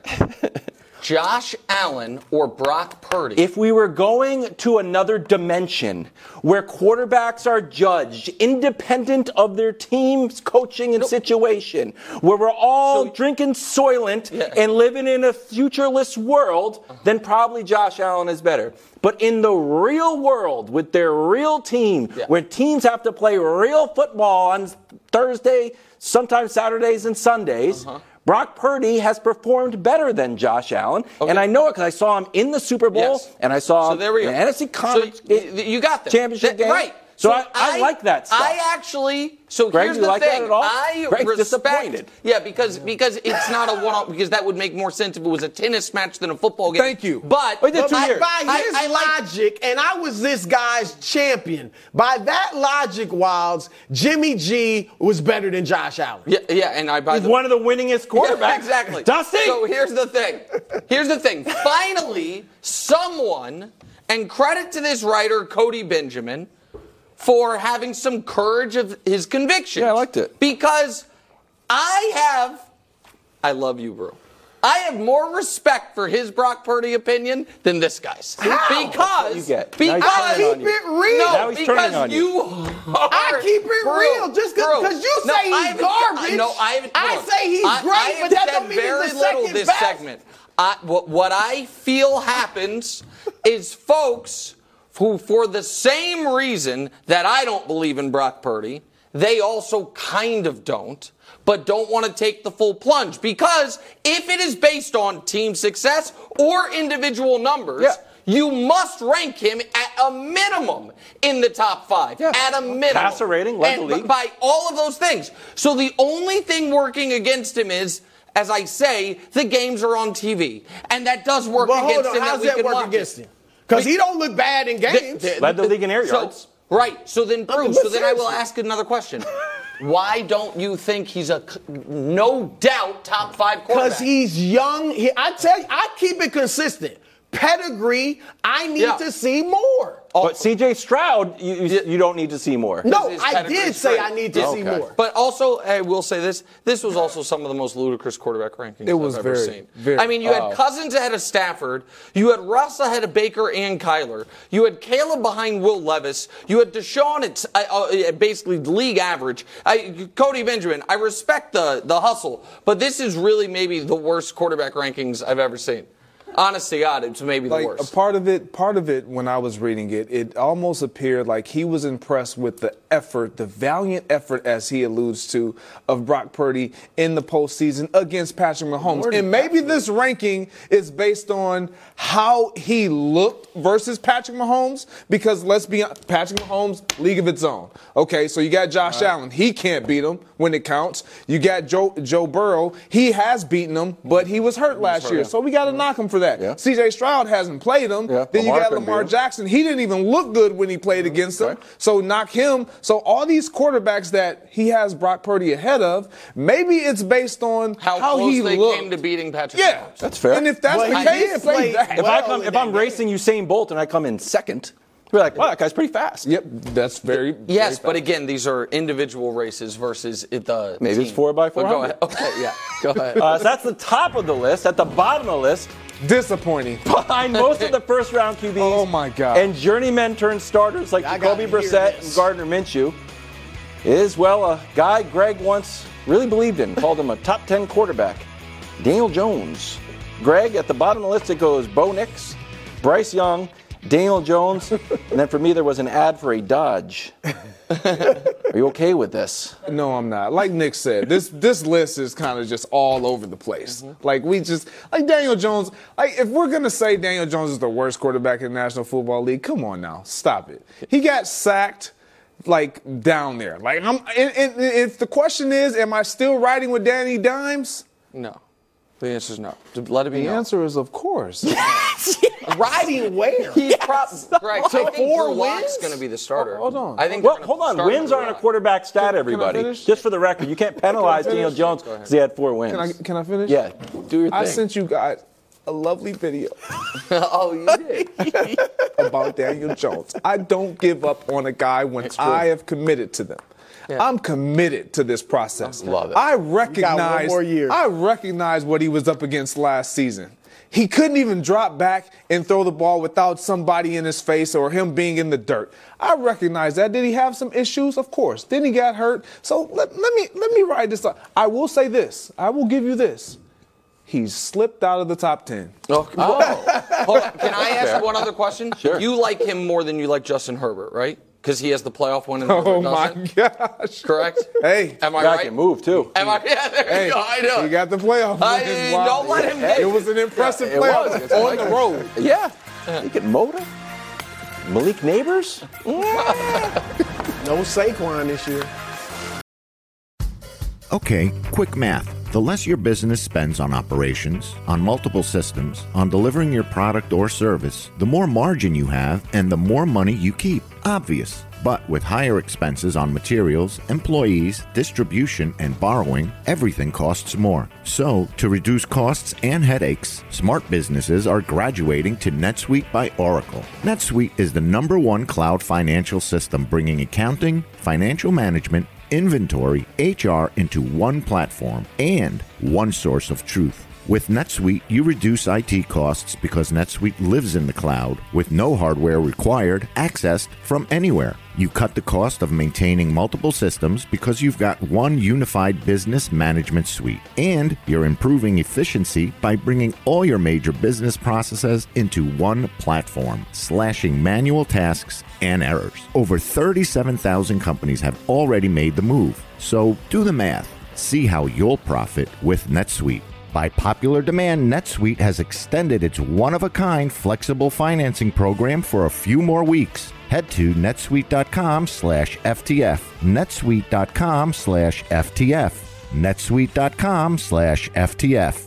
Josh Allen or Brock Purdy? If we were going to another dimension where quarterbacks are judged independent of their team's coaching and situation, where we're all drinking Soylent and living in a futureless world, then probably Josh Allen is better. But in the real world, with their real team, where teams have to play real football on Thursday, sometimes Saturdays and Sundays, Brock Purdy has performed better than Josh Allen, and I know it because I saw him in the Super Bowl, and I saw him in the NFC Conference you got Championship game. Right. So I like that stuff. Greg, do here's you the like thing. That at all? I Greg's respect. Disappointed. Yeah, because it's not a one-off. Because that would make more sense if it was a tennis match than a football game. Thank you. But by his logic, and I was this guy's champion. By that logic, Wilds, Jimmy G was better than Josh Allen. Yeah, and he's one of the winningest quarterbacks. Yeah, exactly. Dusty. So here's the thing. Finally, someone, and credit to this writer, Cody Benjamin, for having some courage of his convictions. Yeah, I liked it. Because I have I love you, bro. I have more respect for his Brock Purdy opinion than this guy's. How? Because I keep it real. No, because you I keep it real. Just because you say he's garbage. I say he's great, but that don't mean he's the second this best. segment. What I feel happens is folks who, for the same reason that I don't believe in Brock Purdy, they also kind of don't, but don't want to take the full plunge. Because if it is based on team success or individual numbers, you must rank him at a minimum in the top 5. Yeah. At a minimum. Passer rating, led the league. By all of those things. So the only thing working against him is, as I say, the games are on TV. And that does work against him. How's that work against him? Because he don't look bad in games. Led the league in air yards. Right. So then, Bruce, I will ask another question. Why don't you think he's a no doubt top 5 quarterback? Because he's young. I tell you, I keep it consistent. Pedigree, I need to see more. But C.J. Stroud, you don't need to see more. No, I did say I need to see more. But also, I will say this. This was also some of the most ludicrous quarterback rankings I've ever seen. I mean, you had Cousins ahead of Stafford. You had Russ ahead of Baker and Kyler. You had Caleb behind Will Levis. You had Deshaun at basically league average. Cody Benjamin, I respect the hustle, but this is really maybe the worst quarterback rankings I've ever seen. Honest to God, it's maybe the worst. A part of it, when I was reading it, it almost appeared like he was impressed with the effort, the valiant effort, as he alludes to, of Brock Purdy in the postseason against Patrick Mahomes. And maybe this ranking is based on how he looked versus Patrick Mahomes, because let's be honest, Patrick Mahomes, league of its own. Okay, so you got Josh Allen. He can't beat him when it counts. You got Joe Burrow. He has beaten him, but he was hurt last year. So we got to knock him for that. Yeah. C.J. Stroud hasn't played him. Yeah. Then you got Lamar Jackson. He didn't even look good when he played against him. So knock him. So all these quarterbacks that he has Brock Purdy ahead of, maybe it's based on how he looked. They came to beating Patrick Mahomes. That's fair. And if that's the case, say that. If I'm racing Usain Bolt and I come in second, we're like, wow, that guy's pretty fast. Yep, that's very Yes, very but again, these are individual races versus the Maybe team. it's 4x400. Go ahead. Okay, yeah, go ahead. So that's the top of the list. At the bottom of the list, disappointing. Behind most of the first-round QBs. Oh, my God. And journeymen turned starters like Jacoby Brissett and Gardner Minshew is, well, a guy Greg once really believed in, called him a top 10 quarterback, Daniel Jones. Greg, at the bottom of the list, it goes Bo Nix, Bryce Young, Daniel Jones, and then for me there was an ad for a Dodge. Are you okay with this? No, I'm not. Like Nick said, this list is kind of just all over the place. Mm-hmm. Like Daniel Jones, if we're going to say Daniel Jones is the worst quarterback in the National Football League, come on now, stop it. He got sacked down there. If the question is, am I still riding with Danny Dimes? No. The answer is no. Let it be. The answer is of course. Riding where? He's Greg, I think Drew Lock's going to be the starter. Hold on. I think. Hold on. Wins aren't a quarterback stat, everybody. Just for the record, you can't penalize Daniel Jones because he had 4 wins. Can I finish? Yeah. Do your thing. I sent you guys a lovely video. Oh, you did. About Daniel Jones. I don't give up on a guy when I have committed to them. Yeah. I'm committed to this process. Love it. I recognize what he was up against last season. He couldn't even drop back and throw the ball without somebody in his face or him being in the dirt. I recognize that. Did he have some issues? Of course. Then he got hurt. So let me ride this up. I will say this. I will give you this. He's slipped out of the top 10. Hold on. Can I ask one other question? Sure. You like him more than you like Justin Herbert, right? Because he has the playoff win. Oh, my gosh. Correct? Hey. Am I right? Can move, too. Am I? Yeah, there you go. I know. He got the playoff win. Don't let him get it. was an impressive playoff on the road. Yeah. You can motor. Malik Neighbors? No Saquon this year. Okay, quick math. The less your business spends on operations, on multiple systems, on delivering your product or service, the more margin you have and the more money you keep. Obvious. But with higher expenses on materials, employees, distribution, and borrowing, everything costs more. So, to reduce costs and headaches, smart businesses are graduating to NetSuite by Oracle. NetSuite is the #1 cloud financial system bringing accounting, financial management, inventory, HR into one platform and one source of truth. With NetSuite, you reduce IT costs because NetSuite lives in the cloud with no hardware required, accessed from anywhere. You cut the cost of maintaining multiple systems because you've got one unified business management suite. And you're improving efficiency by bringing all your major business processes into one platform, slashing manual tasks and errors. Over 37,000 companies have already made the move. So do the math. See how you'll profit with NetSuite. By popular demand, NetSuite has extended its one-of-a-kind flexible financing program for a few more weeks. Head to netsuite.com/FTF. netsuite.com/FTF. netsuite.com/FTF.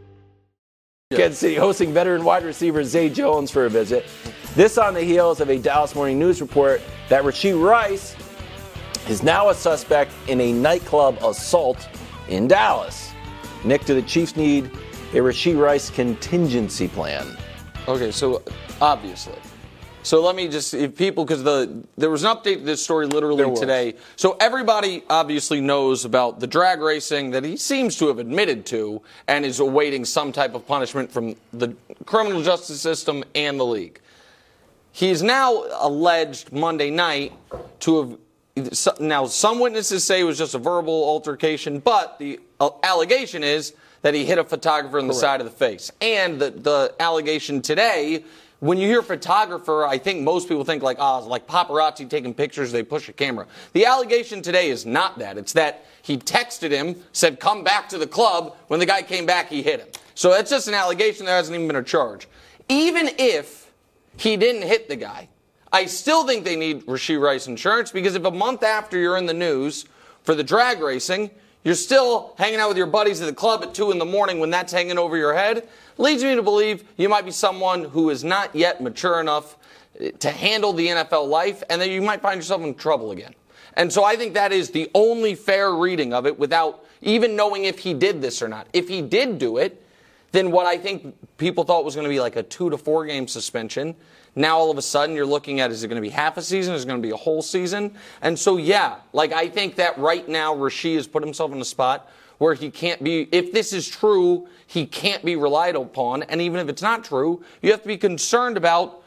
Kansas City hosting veteran wide receiver Zay Jones for a visit. This on the heels of a Dallas Morning News report that Rashee Rice is now a suspect in a nightclub assault in Dallas. Nick, do the Chiefs need a Rashee Rice contingency plan? Okay, so obviously. So let me just, if people, because there was an update to this story literally today. So everybody obviously knows about the drag racing that he seems to have admitted to and is awaiting some type of punishment from the criminal justice system and the league. He is now alleged Monday night to have, now some witnesses say it was just a verbal altercation, but the allegation is that he hit a photographer in the side of the face. And the allegation today, when you hear photographer, I think most people think like paparazzi taking pictures, they push a camera. The allegation today is not that. It's that he texted him, said, come back to the club. When the guy came back, he hit him. So that's just an allegation. There hasn't even been a charge. Even if he didn't hit the guy, I still think they need Rashee Rice insurance, because if a month after you're in the news for the drag racing, you're still hanging out with your buddies at the club at 2 a.m. when that's hanging over your head, leads me to believe you might be someone who is not yet mature enough to handle the NFL life, and that you might find yourself in trouble again. And so I think that is the only fair reading of it without even knowing if he did this or not. If he did do it, then what I think people thought was going to be like a 2 to 4 game suspension, now all of a sudden you're looking at, is it going to be half a season? Is it going to be a whole season? And so, yeah, I think that right now Rashee has put himself in a spot where he can't be, if this is true, he can't be relied upon. And even if it's not true, you have to be concerned about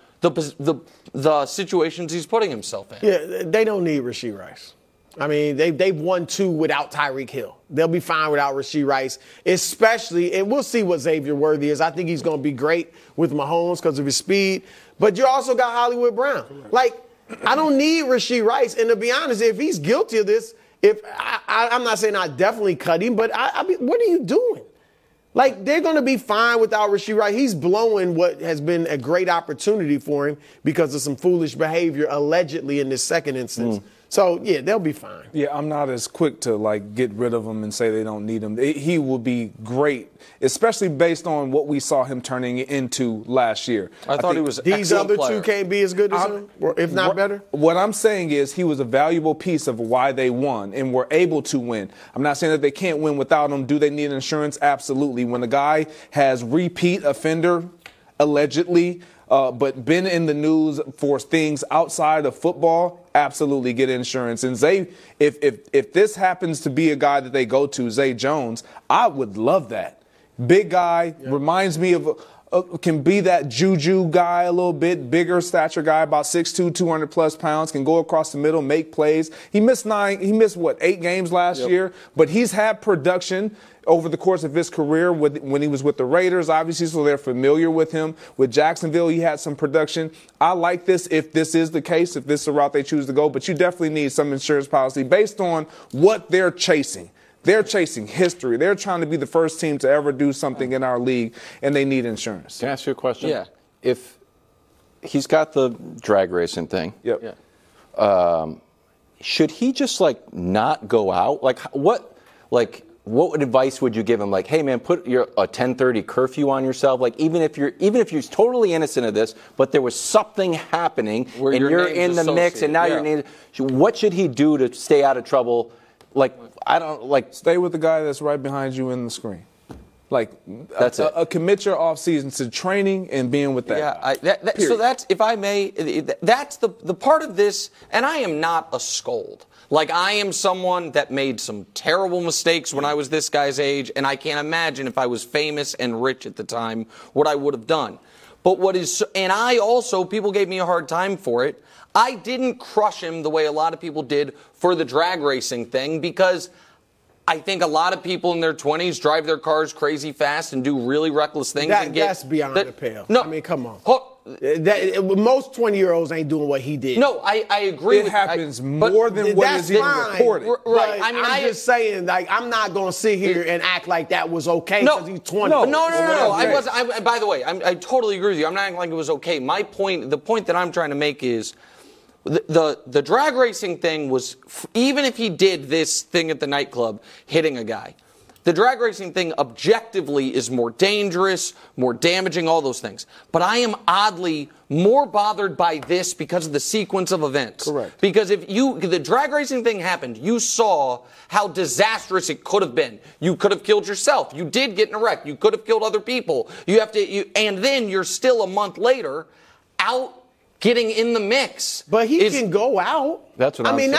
the situations he's putting himself in. Yeah, they don't need Rashee Rice. I mean, they've won 2 without Tyreek Hill. They'll be fine without Rashee Rice, especially, and we'll see what Xavier Worthy is. I think he's going to be great with Mahomes because of his speed. But you also got Hollywood Brown. I don't need Rashee Rice. And to be honest, if he's guilty of this, I'm not saying I definitely cut him, but what are you doing? They're going to be fine without Rashee Rice. He's blowing what has been a great opportunity for him because of some foolish behavior, allegedly, in this second instance. So, yeah, they'll be fine. Yeah, I'm not as quick to, get rid of him and say they don't need him. He will be great, especially based on what we saw him turning into last year. I thought he was an these other player. 2 can't be as good as him, if not better? What I'm saying is he was a valuable piece of why they won and were able to win. I'm not saying that they can't win without him. Do they need insurance? Absolutely. When a guy has repeat offender, allegedly, but been in the news for things outside of football, absolutely get insurance. And Zay, if this happens to be a guy that they go to, Zay Jones, I would love that. Big guy, reminds me of, can be that Juju guy a little bit, bigger stature guy, about 6'2", 200-plus pounds, can go across the middle, make plays. He missed 8 games last year, but he's had production over the course of his career when he was with the Raiders, obviously, so they're familiar with him. With Jacksonville, he had some production. I like this if this is the case, if this is the route they choose to go, but you definitely need some insurance policy based on what they're chasing. They're chasing history. They're trying to be the first team to ever do something in our league, and they need insurance. Can I ask you a question? Yeah. If he's got the drag racing thing, should he just not go out? What advice would you give him? Hey man, put a 10:30 curfew on yourself. Even if you're totally innocent of this, but there was something happening where and you're in the mix, and now you're named. What should he do to stay out of trouble? Stay with the guy that's right behind you in the screen. Like, that's commit your offseason to training and being with that. Yeah, so that's, if I may, that's the part of this, and I am not a scold. Like, I am someone that made some terrible mistakes when I was this guy's age, and I can't imagine if I was famous and rich at the time what I would have done. But and I also, people gave me a hard time for it. I didn't crush him the way a lot of people did for the drag racing thing, because I think a lot of people in their 20s drive their cars crazy fast and do really reckless things. That's beyond the pale. No, I mean, come on. Most 20-year-olds ain't doing what he did. No, I agree. It happens more than what is even reported. Right. I'm just saying, like, I'm not going to sit here and act like that was okay because he's 20. No. I wasn't. By the way, I totally agree with you. I'm not acting like it was okay. The point that I'm trying to make is, the drag racing thing was, even if he did this thing at the nightclub, hitting a guy, the drag racing thing objectively is more dangerous, more damaging, all those things. But I am oddly more bothered by this because of the sequence of events. Correct. Because if the drag racing thing happened, you saw how disastrous it could have been. You could have killed yourself. You did get in a wreck. You could have killed other people. And then you're still a month later out getting in the mix. But he can go out. That's what I'm saying.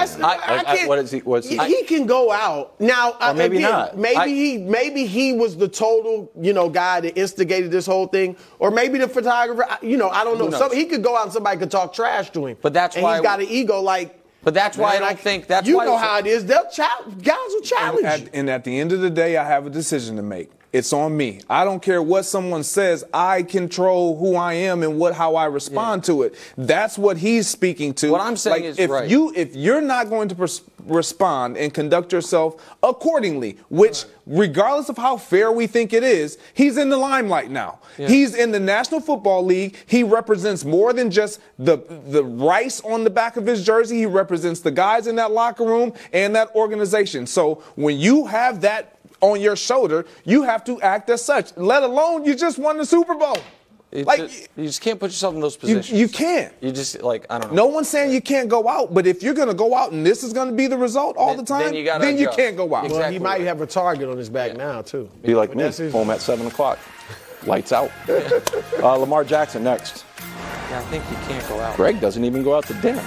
He can go out. Now, or maybe not. Maybe he was the total, guy that instigated this whole thing. Or maybe the photographer, I don't know. He could go out and somebody could talk trash to him. But that's why he's got an ego like. But that's why I don't think that's you why. You know how it is. Guys will challenge. And at the end of the day, I have a decision to make. It's on me. I don't care what someone says. I control who I am and how I respond to it. That's what he's speaking to. What I'm saying is right. If you're not going to respond and conduct yourself accordingly, which regardless of how fair we think it is, he's in the limelight now. Yeah. He's in the National Football League. He represents more than just the rice on the back of his jersey. He represents the guys in that locker room and that organization. So when you have that on your shoulder, you have to act as such, let alone you just won the Super Bowl. You just can't put yourself in those positions. You can't. You just, I don't know. No one's saying you can't go out, but if you're going to go out and this is going to be the result all the time, then you can't go out. Exactly. Well, he might have a target on his back now, too. Be like me, home at 7 o'clock. Lights out. Lamar Jackson next. Yeah, I think you can't go out. Greg doesn't even go out to dinner.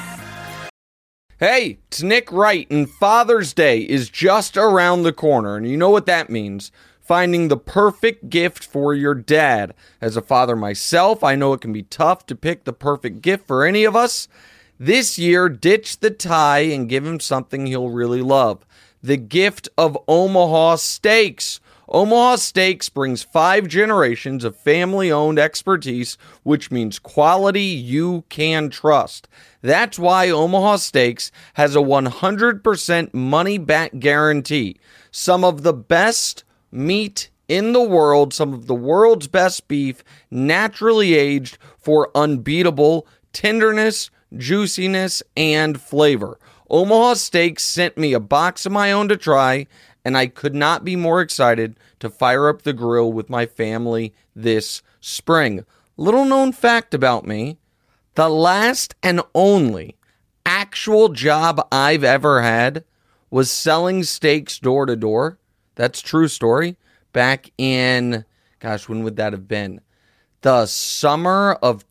Hey, it's Nick Wright, and Father's Day is just around the corner, and you know what that means. Finding the perfect gift for your dad. As a father myself, I know it can be tough to pick the perfect gift for any of us. This year, ditch the tie and give him something he'll really love. The gift of Omaha Steaks. Omaha Steaks brings 5 generations of family-owned expertise, which means quality you can trust. That's why Omaha Steaks has a 100% money-back guarantee. Some of the best meat in the world, some of the world's best beef, naturally aged for unbeatable tenderness, juiciness, and flavor. Omaha Steaks sent me a box of my own to try, and I could not be more excited to fire up the grill with my family this spring. Little known fact about me, the last and only actual job I've ever had was selling steaks door to door. That's a true story. Back in, when would that have been? The summer of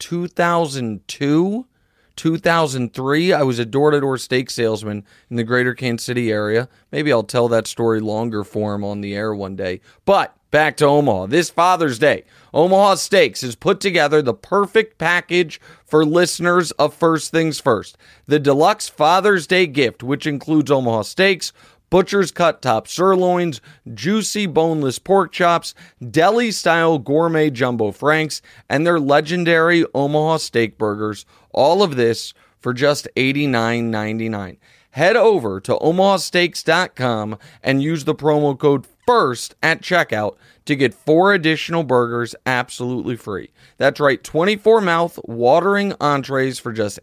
2002, 2003, I was a door-to-door steak salesman in the greater Kansas City area. Maybe I'll tell that story longer for him on the air one day. But back to Omaha. This Father's Day, Omaha Steaks has put together the perfect package for listeners of First Things First. The deluxe Father's Day gift, which includes Omaha Steaks, butcher's cut top sirloins, juicy boneless pork chops, deli-style gourmet jumbo franks, and their legendary Omaha steak burgers. All of this for just $89.99. Head over to omahasteaks.com and use the promo code FIRST at checkout to get 4 additional burgers absolutely free. That's right, 24 mouth-watering entrees for just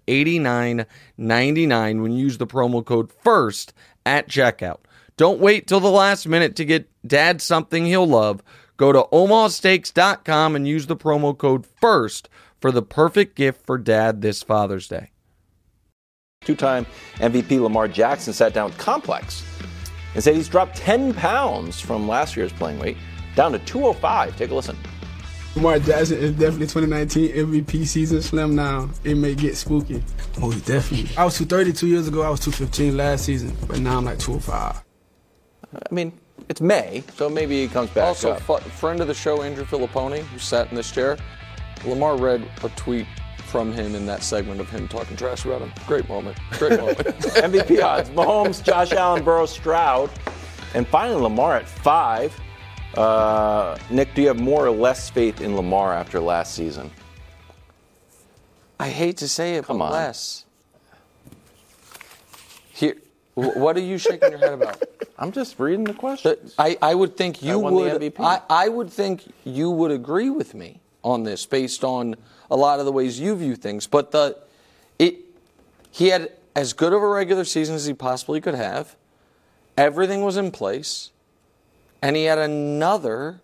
$89.99 when you use the promo code FIRST at checkout. Don't wait till the last minute to get Dad something he'll love. Go to omahasteaks.com and use the promo code FIRST for the perfect gift for Dad this Father's Day. Two-time MVP Lamar Jackson sat down with Complex and said he's dropped 10 pounds from last year's playing weight. down to 205. Take a listen. Lamar Jackson is definitely 2019 MVP season. Slim now, it may get spooky. Oh, definitely. I was 230 2 years ago. I was 215 last season, but now I'm like 205. I mean, it's May, so maybe he comes back. Also, friend of the show, Andrew Filipponi, who sat in this chair, Lamar read a tweet from him in that segment of him talking trash about him. Great moment. MVP odds: Mahomes, Josh Allen, Burrow, Stroud, and finally Lamar at 5. Nick, do you have more or less faith in Lamar after last season? I hate to say it, but less. Here, what are you shaking your head about? I'm just reading the question. I would think you would. I would think you would agree with me on this based on a lot of the ways you view things. But he had as good of a regular season as he possibly could have. Everything was in place. And he had another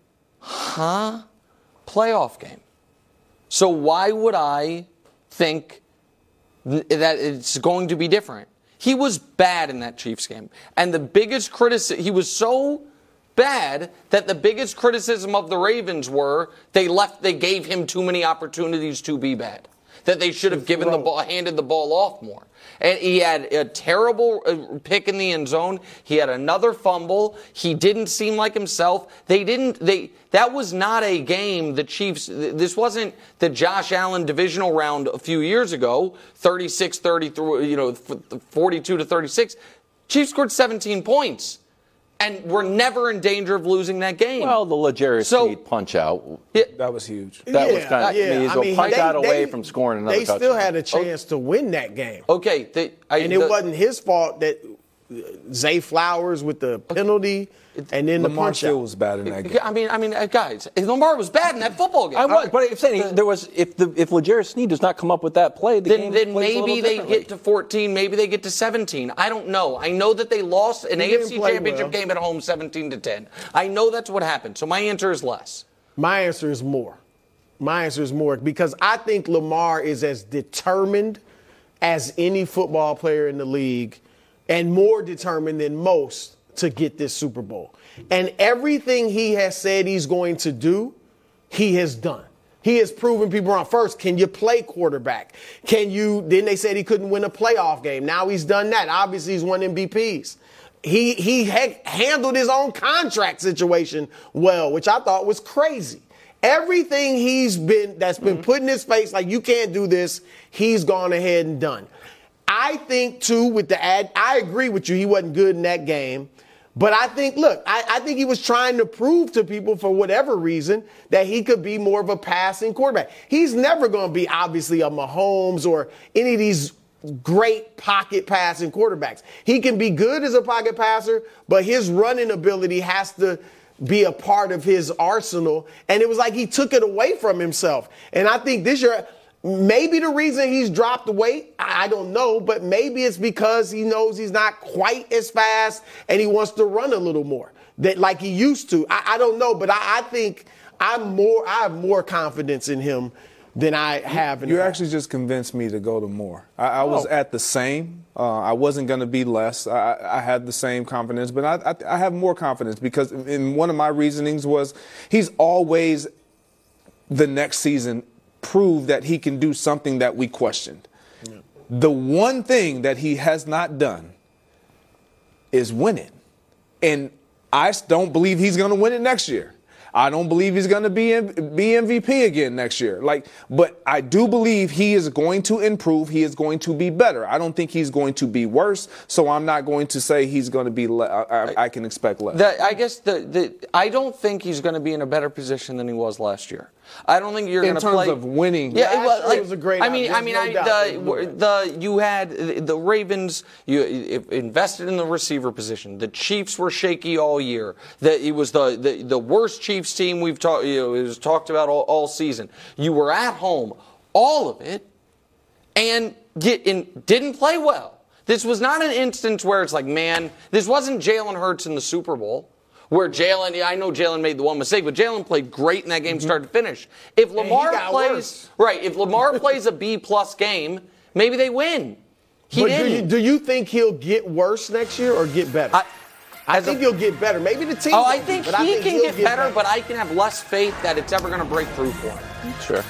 playoff game. So why would I think that it's going to be different? He was bad in that Chiefs game. And the biggest criticism, he was so bad that the biggest criticism of the Ravens were they gave him too many opportunities to be bad. That they should have handed the ball off more. And he had a terrible pick in the end zone. He had another fumble. He didn't seem like himself. That was not a game the Chiefs, this wasn't the Josh Allen divisional round a few years ago, 36-33, 42-36. Chiefs scored 17 points. And we're never in danger of losing that game. Well, the L'Jarius Sneed punch out. That was huge. That was kind of, he punch out away from scoring another touchdown. They still had a chance to win that game. Okay. It wasn't his fault that Zay Flowers with the penalty and then the punch out. Lamar was bad in that game. I mean, guys, Lamar was bad in that football game. But I'm saying if L'Jarius Sneed does not come up with that play, then maybe they get to 14, maybe they get to 17. I don't know. I know that they lost an AFC Championship game at home 17-10. I know that's what happened. So my answer is less. My answer is more. Because I think Lamar is as determined as any football player in the league and more determined than most to get this Super Bowl. And everything he has said he's going to do, he has done. He has proven people wrong. First, can you play quarterback? Then they said he couldn't win a playoff game. Now he's done that. Obviously, he's won MVPs. He handled his own contract situation well, which I thought was crazy. Everything that's been put in his face, like you can't do this, he's gone ahead and done. I think, too, I agree with you, he wasn't good in that game. But I think he was trying to prove to people for whatever reason that he could be more of a passing quarterback. He's never going to be, obviously, a Mahomes or any of these great pocket passing quarterbacks. He can be good as a pocket passer, but his running ability has to be a part of his arsenal. And it was like he took it away from himself. And I think this year, maybe the reason he's dropped the weight, I don't know, but maybe it's because he knows he's not quite as fast and he wants to run a little more like he used to. I don't know, but I think I have more confidence in him than I have in You actually just convinced me to go to more. I was at the same. I wasn't going to be less. I had the same confidence, but I have more confidence because in one of my reasonings was he's always the next season prove that he can do something that we questioned. Yeah. The one thing that he has not done is win it. And I don't believe he's going to win it next year. I don't believe he's going to be MVP again next year. But I do believe he is going to improve. He is going to be better. I don't think he's going to be worse. So I'm not going to say he's going to be. I can expect less. I guess I don't think he's going to be in a better position than he was last year. I don't think you're going to play in terms of winning. Yeah, it was a great. You had the Ravens. You invested in the receiver position. The Chiefs were shaky all year. It was the worst Chiefs team we've talked. It was talked about all season. You were at home, all of it, and didn't play well. This was not an instance where it's like, man, this wasn't Jalen Hurts in the Super Bowl. Where I know Jalen made the one mistake, but Jalen played great in that game start to finish. If Lamar plays a B+ game, maybe they win. Do you think he'll get worse next year or get better? I think he'll get better. Maybe the team. I think he can get better, but I can have less faith that it's ever going to break through for him. Sure.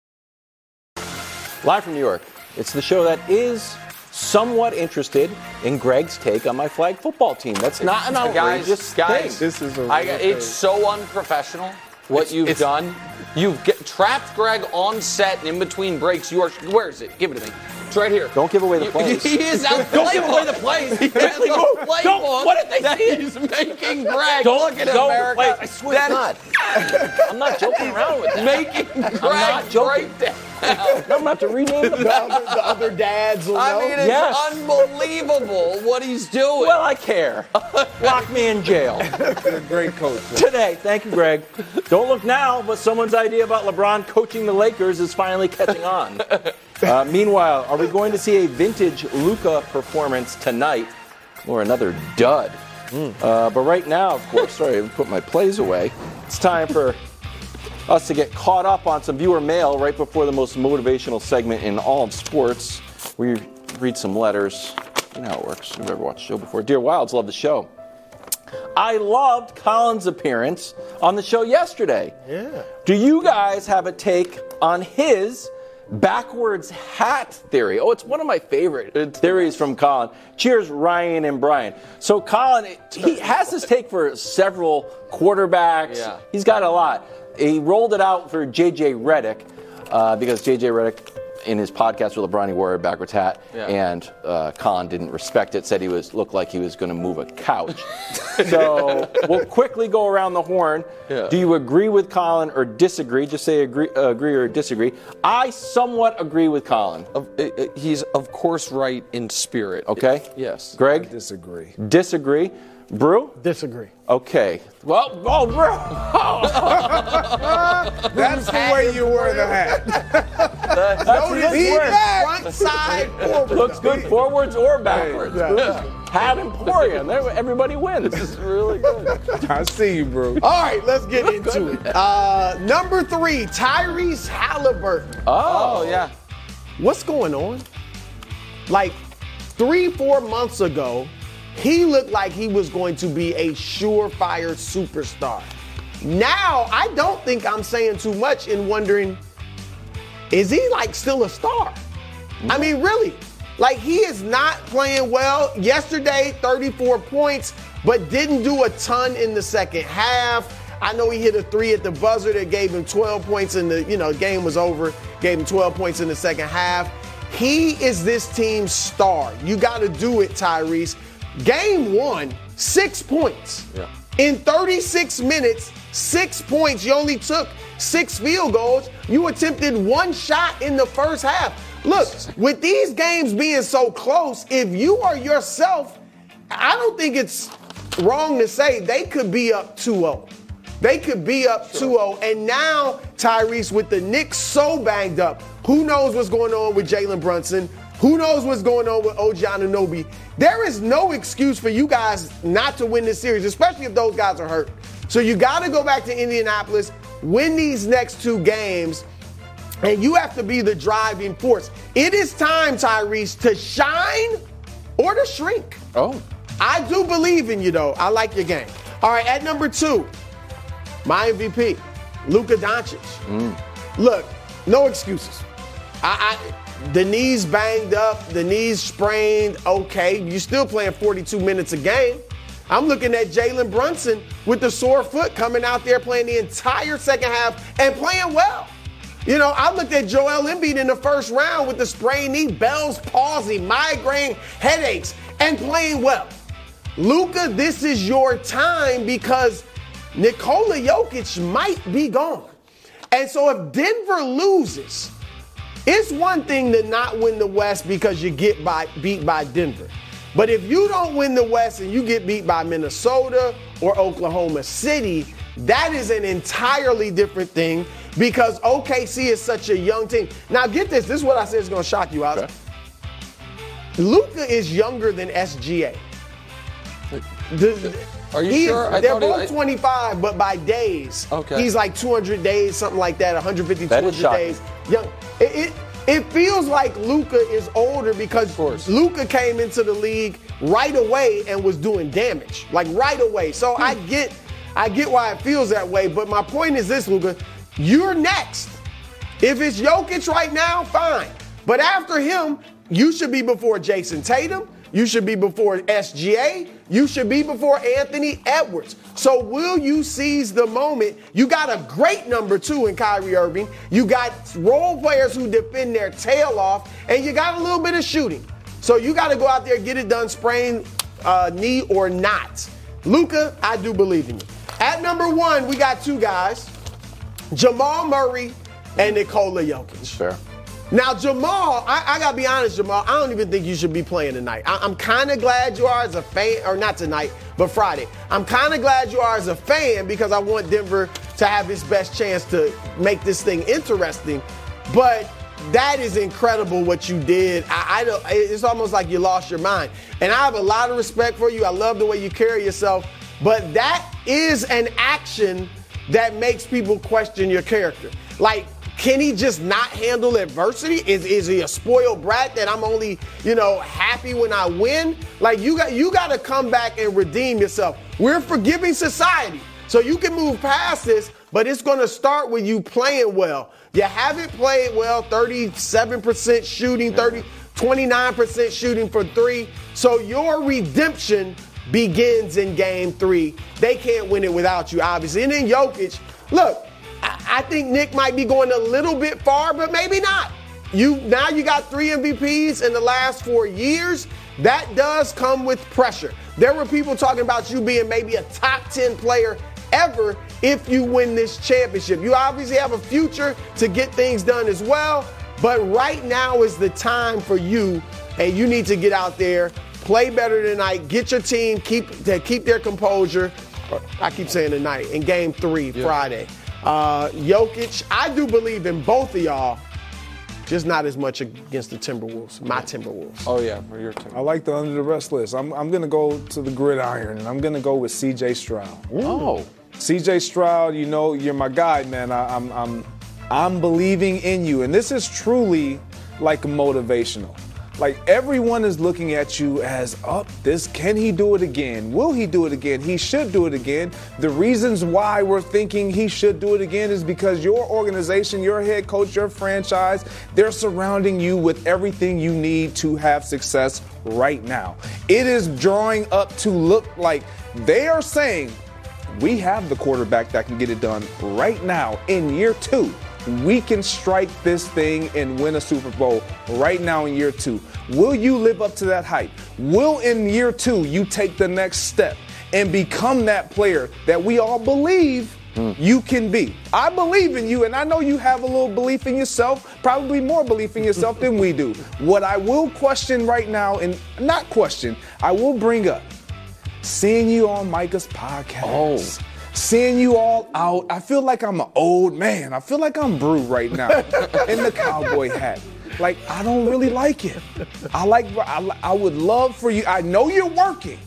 Live from New York, it's the show that is somewhat interested in Greg's take on my flag football team. That's not an outrageous thing. This is it's so unprofessional what you've done. You've trapped Greg on set and in between breaks. Where is it? Give it to me. It's right here. Don't give away the plays. He is out. Don't give away the plays. What did they see? He's making Greg. Look at America. I swear to God. I'm not joking around with that. Making Greg break down. I'm going to have to rename the other dads will know. I mean, it's unbelievable what he's doing. Well, I care. Lock me in jail. You're a great coach. Today, thank you, Greg. Don't look now, but someone's idea about LeBron coaching the Lakers is finally catching on. Meanwhile, are we going to see a vintage Luka performance tonight or another dud? But right now, of course, sorry, I put my plays away. It's time for us to get caught up on some viewer mail right before the most motivational segment in all of sports. We read some letters. You know how it works. You've ever watched the show before. Dear Wilds, love the show. I loved Colin's appearance on the show yesterday. Yeah. Do you guys have a take on his backwards hat theory? Oh, it's one of my favorite theories from Colin. Cheers, Ryan and Brian. So Colin, he has this take for several quarterbacks. Yeah. He's got a lot. He rolled it out for J.J. Redick because J.J. Redick, in his podcast with LeBron, he wore a backwards hat, and Colin didn't respect it, said he looked like he was going to move a couch. So we'll quickly go around the horn. Yeah. Do you agree with Colin or disagree? Just say agree or disagree. I somewhat agree with Colin. He's, of course, right in spirit. Okay? Yes. Greg? I disagree. Disagree. Brew? Disagree. Okay. Well, Brew. That's the way you wear the hat. Front side, forward. Looks good forwards or backwards. Hat Emporium. Everybody wins. This is really good. I see you, bro. All right, let's get into it. Number 3, Tyrese Halliburton. Oh, yeah. What's going on? Like 3-4 months ago, he looked like he was going to be a surefire superstar. Now, I don't think I'm saying too much in wondering, is he like still a star? I mean, really, like he is not playing well. Yesterday, 34 points, but didn't do a ton in the second half. I know he hit a 3 at the buzzer that gave him 12 points in the, game was over, gave him 12 points in the second half. He is this team's star. You got to do it, Tyrese. Game 1, 6 points. Yeah. In 36 minutes, 6 points. You only took 6 field goals. You attempted 1 shot in the first half. Look, with these games being so close, if you are yourself, I don't think it's wrong to say they could be up 2-0. They could be up 2-0. And now, Tyrese, with the Knicks so banged up, who knows what's going on with Jalen Brunson? Who knows what's going on with OG Anunoby? There is no excuse for you guys not to win this series, especially if those guys are hurt. So you got to go back to Indianapolis, win these next 2 games, and you have to be the driving force. It is time, Tyrese, to shine or to shrink. Oh. I do believe in you, though. I like your game. All right, at number 2, my MVP, Luka Doncic. Look, no excuses. The knees banged up, the knees sprained, okay. You're still playing 42 minutes a game. I'm looking at Jalen Brunson with the sore foot coming out there playing the entire second half and playing well. I looked at Joel Embiid in the first round with the sprained knee, Bell's palsy, migraine, headaches, and playing well. Luka, this is your time because Nikola Jokic might be gone. And so if Denver loses, it's one thing to not win the West because you get beat by Denver. But if you don't win the West and you get beat by Minnesota or Oklahoma City, that is an entirely different thing because OKC is such a young team. Now get this. This is what I said is going to shock you, Alex. Okay. Luka is younger than SGA. Are you sure? They're both 25, but by days. Okay. He's like 200 days, something like that, 150, that 200 days. Young. It feels like Luka is older because Luka came into the league right away and was doing damage, like right away. So I get why it feels that way. But my point is this, Luka, you're next. If it's Jokic right now, fine. But after him, you should be before Jason Tatum. You should be before SGA. You should be before Anthony Edwards. So will you seize the moment? You got a great number 2 in Kyrie Irving. You got role players who defend their tail off, and you got a little bit of shooting. So you got to go out there and get it done, sprain knee or not. Luka, I do believe in you. At number 1, we got 2 guys, Jamal Murray and Nikola Jokic. Fair. Now, Jamal, I got to be honest, Jamal, I don't even think you should be playing tonight. I'm kind of glad you are as a fan, or not tonight, but Friday. I'm kind of glad you are as a fan because I want Denver to have his best chance to make this thing interesting. But that is incredible what you did. It's almost like you lost your mind. And I have a lot of respect for you. I love the way you carry yourself. But that is an action that makes people question your character. Like, can he just not handle adversity? Is he a spoiled brat that I'm only, happy when I win? Like, you got to come back and redeem yourself. We're a forgiving society, so you can move past this, but it's going to start with you playing well. You haven't played well, 37% shooting, 29% shooting for 3. So your redemption begins in game 3. They can't win it without you, obviously. And then Jokic, look, I think Nick might be going a little bit far, but maybe not. Now you got 3 MVPs in the last 4 years. That does come with pressure. There were people talking about you being maybe a top 10 player ever if you win this championship. You obviously have a future to get things done as well, but right now is the time for you, and you need to get out there, play better tonight, get your team, keep their composure. I keep saying tonight, in game 3, Friday. Jokic, I do believe in both of y'all, just not as much against the Timberwolves, my Timberwolves. Oh, yeah, for your Timberwolves. I like the under the rest list. I'm going to go to the gridiron, and I'm going to go with C.J. Stroud. Oh. C.J. Stroud, you're my guy, man. I'm believing in you. And this is truly like motivational. Like, everyone is looking at you as, can he do it again? Will he do it again? He should do it again. The reasons why we're thinking he should do it again is because your organization, your head coach, your franchise, they're surrounding you with everything you need to have success right now. It is drawing up to look like they are saying, we have the quarterback that can get it done right now in year 2. We can strike this thing and win a Super Bowl right now in year 2. Will you live up to that hype? Will in year 2 you take the next step and become that player that we all believe you can be? I believe in you, and I know you have a little belief in yourself, probably more belief in yourself than we do. What I will question right now, and not question, I will bring up, seeing you on Micah's podcast. Seeing you all out, I feel like I'm an old man. I feel like I'm Brew right now in the cowboy hat. Like, I don't really like it. I would love for you. I know you're working.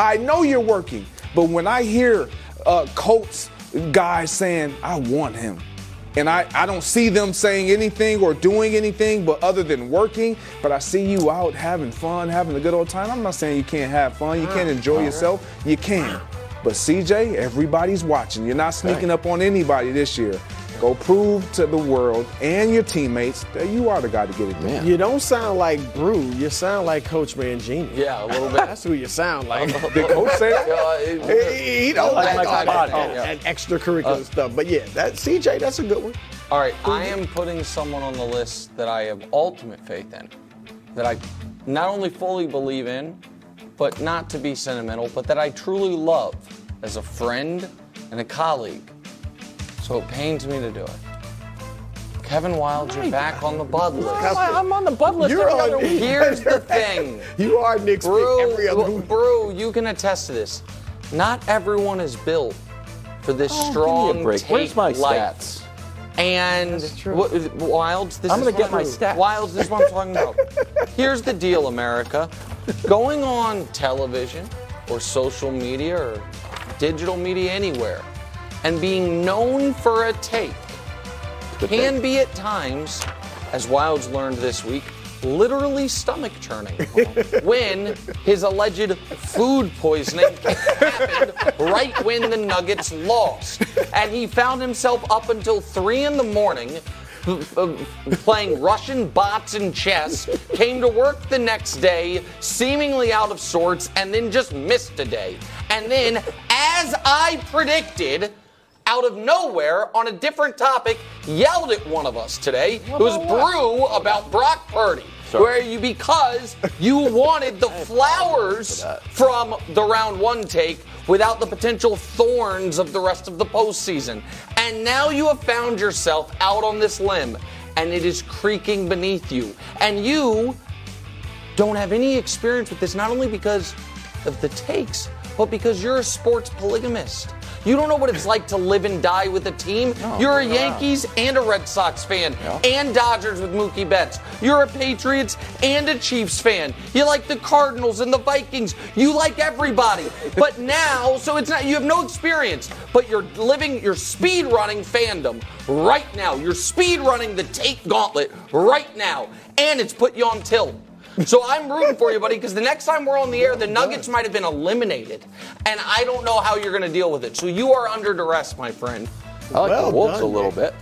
But when I hear Colts guys saying, I want him, and I don't see them saying anything or doing anything but other than working, but I see you out having fun, having a good old time. I'm not saying you can't have fun. You can't enjoy yourself. You can. But CJ, everybody's watching. You're not sneaking up on anybody this year. Go prove to the world and your teammates that you are the guy to get it done. You don't sound like Brew. You sound like Coach Mangini. Yeah, a little bit. That's who you sound like. Did Coach say that? He don't like that extracurricular stuff. But yeah, that CJ, that's a good one. All right, I am putting someone on the list that I have ultimate faith in, that I not only fully believe in, but not to be sentimental, but that I truly love as a friend and a colleague. So it pains me to do it. Kevin Wildes, you're back on the Bud list. I'm on the Bud list every other week. Here's the thing. You are Nick's pick every other week. Brew, you can attest to this. Not everyone is built for this strong take. Where's my life. stats? And Wildes, I'm going to get my stats. Wildes, this is what I'm talking about. Here's the deal, America. Going on television or social media or digital media anywhere and being known for a take can be at times as Wildes learned this week, literally stomach churning when his alleged food poisoning happened right when the Nuggets lost. And he found himself up until 3 a.m. playing Russian bots and chess, came to work the next day seemingly out of sorts, and then just missed a day. And then, as I predicted, out of nowhere, on a different topic, yelled at one of us today. It was Brew about Brock Purdy. Because you wanted the flowers from the round 1 take without the potential thorns of the rest of the postseason. And now you have found yourself out on this limb, and it is creaking beneath you. And you don't have any experience with this, not only because of the takes, but because you're a sports polygamist. You don't know what it's like to live and die with a team. You're a Yankees and a Red Sox fan, and Dodgers with Mookie Betts. You're a Patriots and a Chiefs fan. You like the Cardinals and the Vikings. You like everybody. But now, so it's not, you have no experience, but you're speed running fandom right now. You're speed running the take gauntlet right now, and it's put you on tilt. So I'm rooting for you, buddy, because the next time we're on the air, the Nuggets might have been eliminated. And I don't know how you're going to deal with it. So you are under duress, my friend. I like the Wolves a little bit.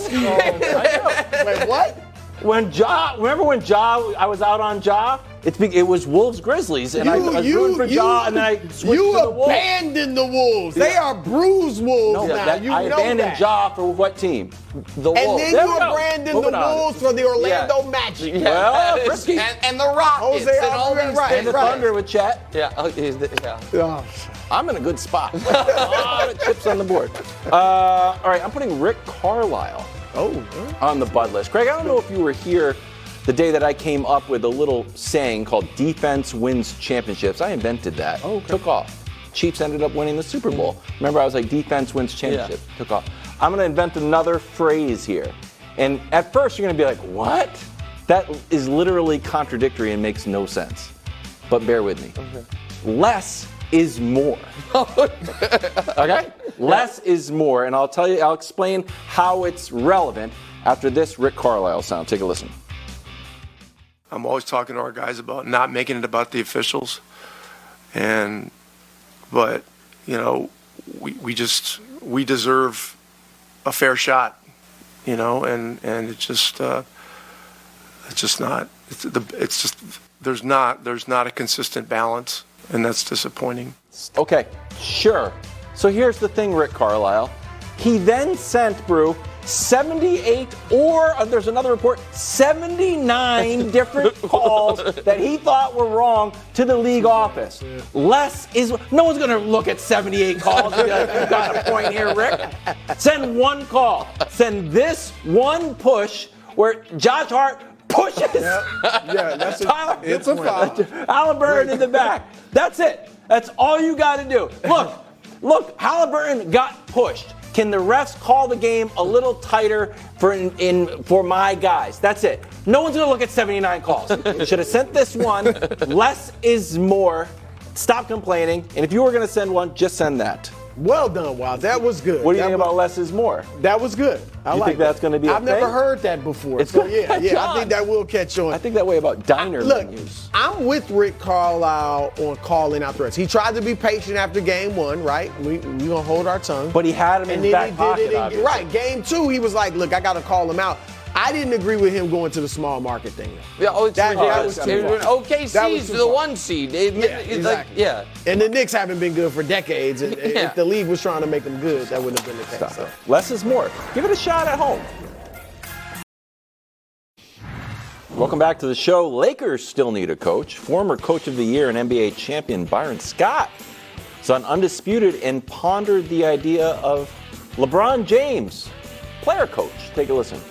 Wait, what? Remember when I was out on Ja? It was Wolves Grizzlies, and I was rooting for Ja, and then I switched to the Wolves. You abandoned the Wolves. They are bruised Wolves now. I abandoned Ja for what team? The Wolves. And then you abandoned the Wolves for the Orlando Magic. Yeah. Well, frisky. And the Rockets and all these and the Thunder with Chet. Yeah. I'm in a good spot. A lot of chips on the board. All right, I'm putting Rick Carlisle on the Bud list. Craig, I don't know if you were here the day that I came up with a little saying called defense wins championships. I invented that. Took off. Chiefs ended up winning the Super Bowl. Remember, I was like, defense wins championships. Took off. I'm going to invent another phrase here. And at first, you're going to be like, what? That is literally contradictory and makes no sense. But bear with me. Okay. Less is more. Okay? Less is more. And I'll explain how it's relevant after this Rick Carlisle sound. Take a listen. I'm always talking to our guys about not making it about the officials. But, you know, we deserve a fair shot, you know, and it's just there's not a consistent balance, and that's disappointing. Okay, sure. So here's the thing, Rick Carlisle. He then sent Brew 78, or there's another report, 79 different calls that he thought were wrong to the league office. Less is, no one's going to look at 78 calls and be like, you got a point here, Rick. Send one call. Send this one push where Josh Hart pushes that's Tyler. It's a foul. Halliburton in the back. That's it. That's all you got to do. Look, Halliburton got pushed. Can the refs call the game a little tighter for my guys? That's it. No one's going to look at 79 calls. Should have sent this one. Less is more. Stop complaining. And if you were going to send one, just send that. Well done, Wild. That was good. What do you think about less is more? That was good. You think that's going to be a I've never heard that before. It's good. I think that will catch on. I think that way about diner menus. I'm with Rick Carlisle on calling out threats. He tried to be patient after game 1, right? We going to hold our tongue. But he had him in the back pocket, obviously. Right. Game 2, he was like, look, I got to call him out. I didn't agree with him going to the small market thing. That was OKC's the 1 seed. Exactly. And the Knicks haven't been good for decades. And if the league was trying to make them good, that wouldn't have been the case. So. Less is more. Give it a shot at home. Welcome back to the show. Lakers still need a coach. Former Coach of the Year and NBA champion Byron Scott is undisputed and pondered the idea of LeBron James, player coach. Take a listen.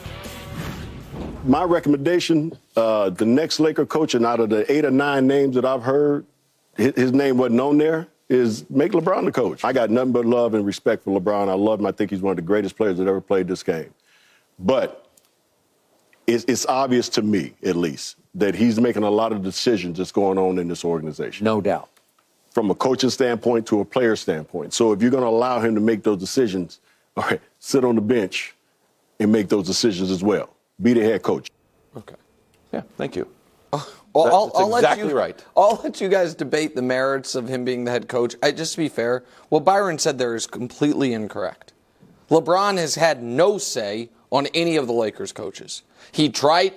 My recommendation, the next Laker coach, and out of the 8 or 9 names that I've heard, his name wasn't on there, is make LeBron the coach. I got nothing but love and respect for LeBron. I love him. I think he's one of the greatest players that ever played this game. But it's obvious to me, at least, that he's making a lot of decisions that's going on in this organization. No doubt. From a coaching standpoint to a player standpoint. So if you're going to allow him to make those decisions, all right, sit on the bench and make those decisions as well. be the head coach. Okay. Yeah, thank you. Well, That's exactly right. I'll let you guys debate the merits of him being the head coach. Just to be fair, what Byron said there is completely incorrect. LeBron has had no say on any of the Lakers coaches. He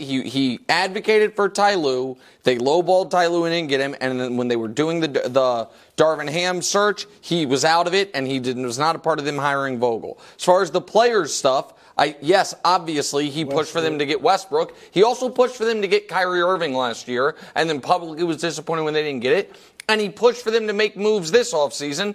advocated for Ty Lue. They lowballed Ty Lue and didn't get him. And then when they were doing the Darvin Ham search, he was out of it, and was not a part of them hiring Vogel. As far as the players stuff, yes, obviously he pushed for them to get Westbrook. He also pushed for them to get Kyrie Irving last year, and then publicly was disappointed when they didn't get it. And he pushed for them to make moves this offseason.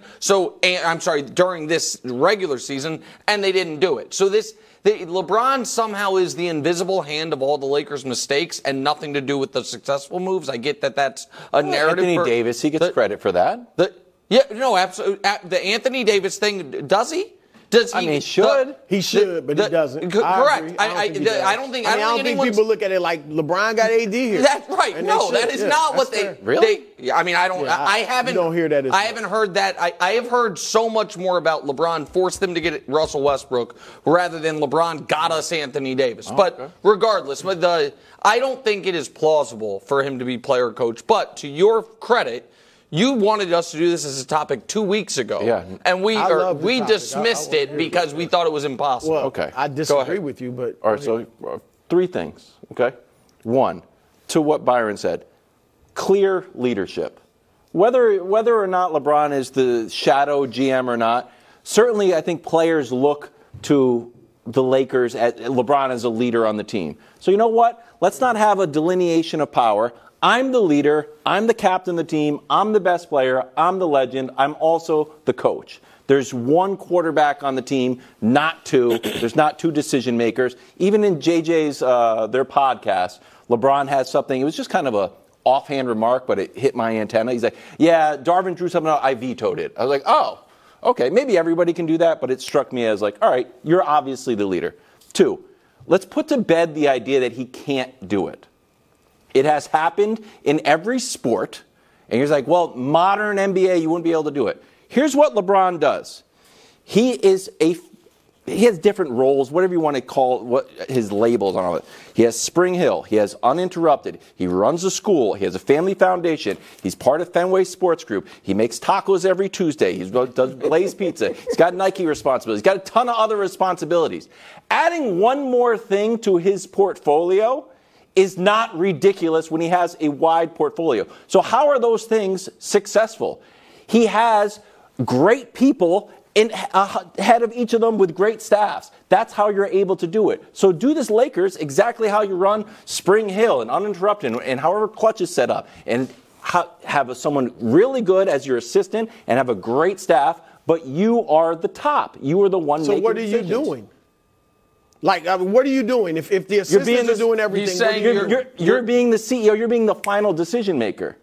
During this regular season, and they didn't do it. So LeBron somehow is the invisible hand of all the Lakers' mistakes and nothing to do with the successful moves. I get that that's a narrative. Anthony Davis, he gets credit for that. Absolutely. The Anthony Davis thing, does he? He should, but he doesn't. Correct. I don't think people look at it like LeBron got AD here. That's right. That is not what they really. I don't. I haven't. You don't hear that. I haven't heard that. I have heard so much more about LeBron forced them to get Russell Westbrook rather than LeBron got us Anthony Davis. But regardless, I don't think it is plausible for him to be player coach. But to your credit, you wanted us to do this as a topic 2 weeks ago, and we dismissed it because we thought it was impossible. Well, okay, I disagree with you, but all right. So 3 things. Okay, 1, to what Byron said, clear leadership. Whether or not LeBron is the shadow GM or not, certainly I think players look to the Lakers at LeBron as a leader on the team. So you know what? Let's not have a delineation of power. I'm the leader. I'm the captain of the team. I'm the best player. I'm the legend. I'm also the coach. There's 1 quarterback on the team, not 2. There's not 2 decision makers. Even in JJ's their podcast, LeBron has something. It was just kind of a offhand remark, but it hit my antenna. He's like, "Yeah, Darvin drew something out. I vetoed it." I was like, "Oh, okay. Maybe everybody can do that," but it struck me as like, "All right, you're obviously the leader." 2, let's put to bed the idea that he can't do it. It has happened in every sport. And he's like, well, modern NBA, you wouldn't be able to do it. Here's what LeBron does. He has different roles, whatever you want to call his labels on all it. He has Spring Hill. He has Uninterrupted. He runs a school. He has a family foundation. He's part of Fenway Sports Group. He makes tacos every Tuesday. He does Blaze Pizza. He's got Nike responsibilities. He's got a ton of other responsibilities. Adding one more thing to his portfolio is not ridiculous when he has a wide portfolio. So how are those things successful? He has great people ahead of each of them with great staffs. That's how you're able to do it. So do this Lakers exactly how you run Spring Hill and Uninterrupted and however Clutch is set up. And have someone really good as your assistant and have a great staff, but you are the top. You are the one making decisions. So what are you doing? Like, what are you doing? If the assistants are doing everything, he's saying you're being the CEO. You're being the final decision maker.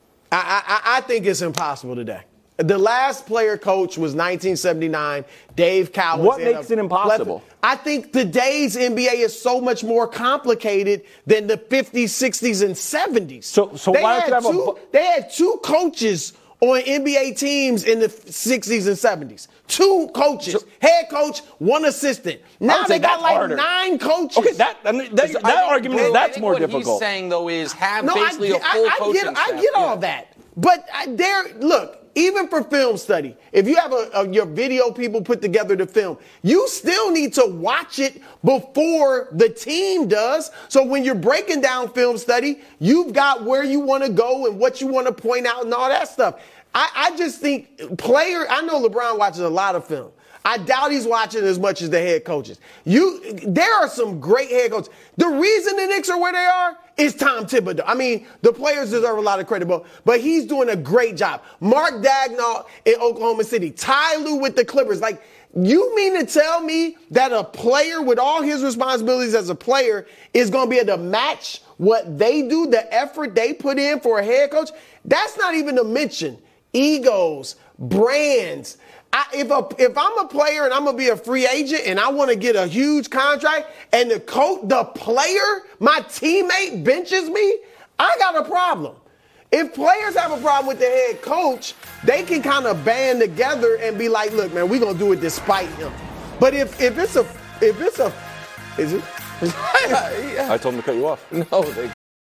I think it's impossible today. The last player coach was 1979, Dave Cowens. What makes it impossible? I think today's NBA is so much more complicated than the 50s, 60s, and 70s. So why don't you have They had 2 coaches on NBA teams in the 60s and 70s. 2 coaches, head coach, 1 assistant. Now they got like harder. 9 coaches. Okay, that argument, that's more difficult. What he's saying, though, is basically a full coaching staff. I get all that. But look, even for film study, if you have your video people put together the film, you still need to watch it before the team does. So when you're breaking down film study, you've got where you want to go and what you want to point out and all that stuff. I just think I know LeBron watches a lot of film. I doubt he's watching as much as the head coaches. There are some great head coaches. The reason the Knicks are where they are is Tom Thibodeau. I mean, the players deserve a lot of credit, but he's doing a great job. Mark Daigneault in Oklahoma City. Ty Lue with the Clippers. Like, you mean to tell me that a player with all his responsibilities as a player is going to be able to match what they do, the effort they put in for a head coach? That's not even to mention egos, brands. If I'm a player and I'm going to be a free agent and I want to get a huge contract and the player, my teammate benches me, I got a problem. If players have a problem with the head coach, they can kind of band together and be like, look, man, we're going to do it despite him. But if it's a I told him to cut you off. No, they.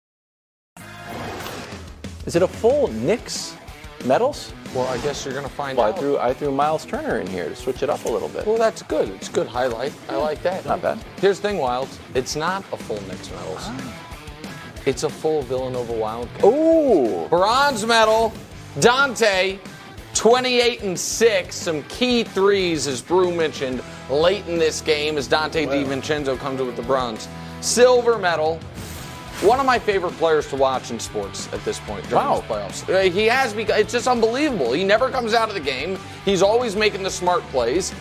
Is it a full Knicks medals? Well, I guess you're going to find out. I threw Miles Turner in here to switch it up a little bit. Well, that's good. It's a good highlight. I like that. Not bad. Here's the thing, Wild. It's not a full Knicks medals. It's a full Villanova Wildcat. Ooh. Bronze medal, Dante, 28-6. Some key threes, as Brew mentioned, late in this game as Dante DiVincenzo comes with the bronze. Silver medal. One of my favorite players to watch in sports at this point during the playoffs. He has become, it's just unbelievable. He never comes out of the game. He's always making the smart plays.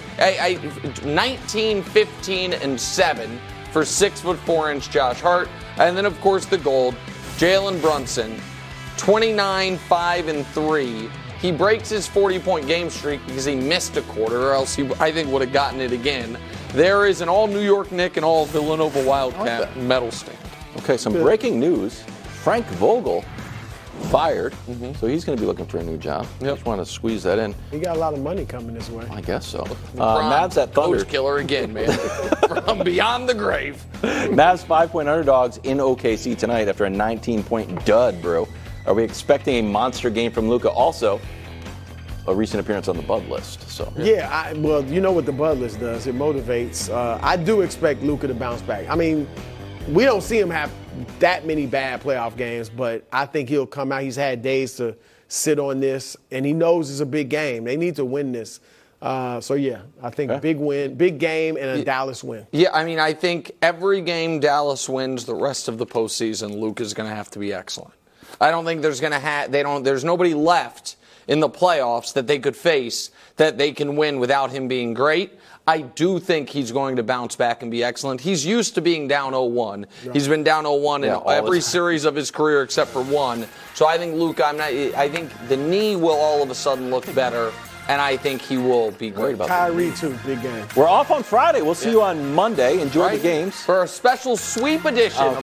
19, 15, and 7 for 6'4" Josh Hart. And then, of course, the gold, Jalen Brunson, 29, 5, and 3. He breaks his 40-point game streak because he missed a quarter, or else he, I think, would have gotten it again. There is an all-New York Knick and all-Villanova Wildcat medal stand. Okay, some breaking news. Frank Vogel fired, so he's going to be looking for a new job. Just want to squeeze that in. He got a lot of money coming his way. I guess so. Mavs at Thunder. Coach killer again, man. From beyond the grave. Mavs 5-point underdogs in OKC tonight after a 19-point dud, bro. Are we expecting a monster game from Luka? Also, a recent appearance on the Bud list. So yeah, well, you know what the Bud list does. It motivates. I do expect Luka to bounce back. I mean, we don't see him have that many bad playoff games, but I think he'll come out. He's had days to sit on this, and he knows it's a big game. They need to win this. So, yeah, I think big win, big game, and a Dallas win. Yeah, I mean, I think every game Dallas wins, the rest of the postseason, Luka's going to have to be excellent. I don't think there's there's nobody left in the playoffs that they could face that they can win without him being great. I do think he's going to bounce back and be excellent. He's used to being down 0-1. Yeah. He's been down 0-1 in every series of his career except for one. So I think Luka, I think the knee will all of a sudden look better, and I think he will be great about that. Kyrie, too, big game. We're off on Friday. We'll see you on Monday. Enjoy the games. For a special sweep edition.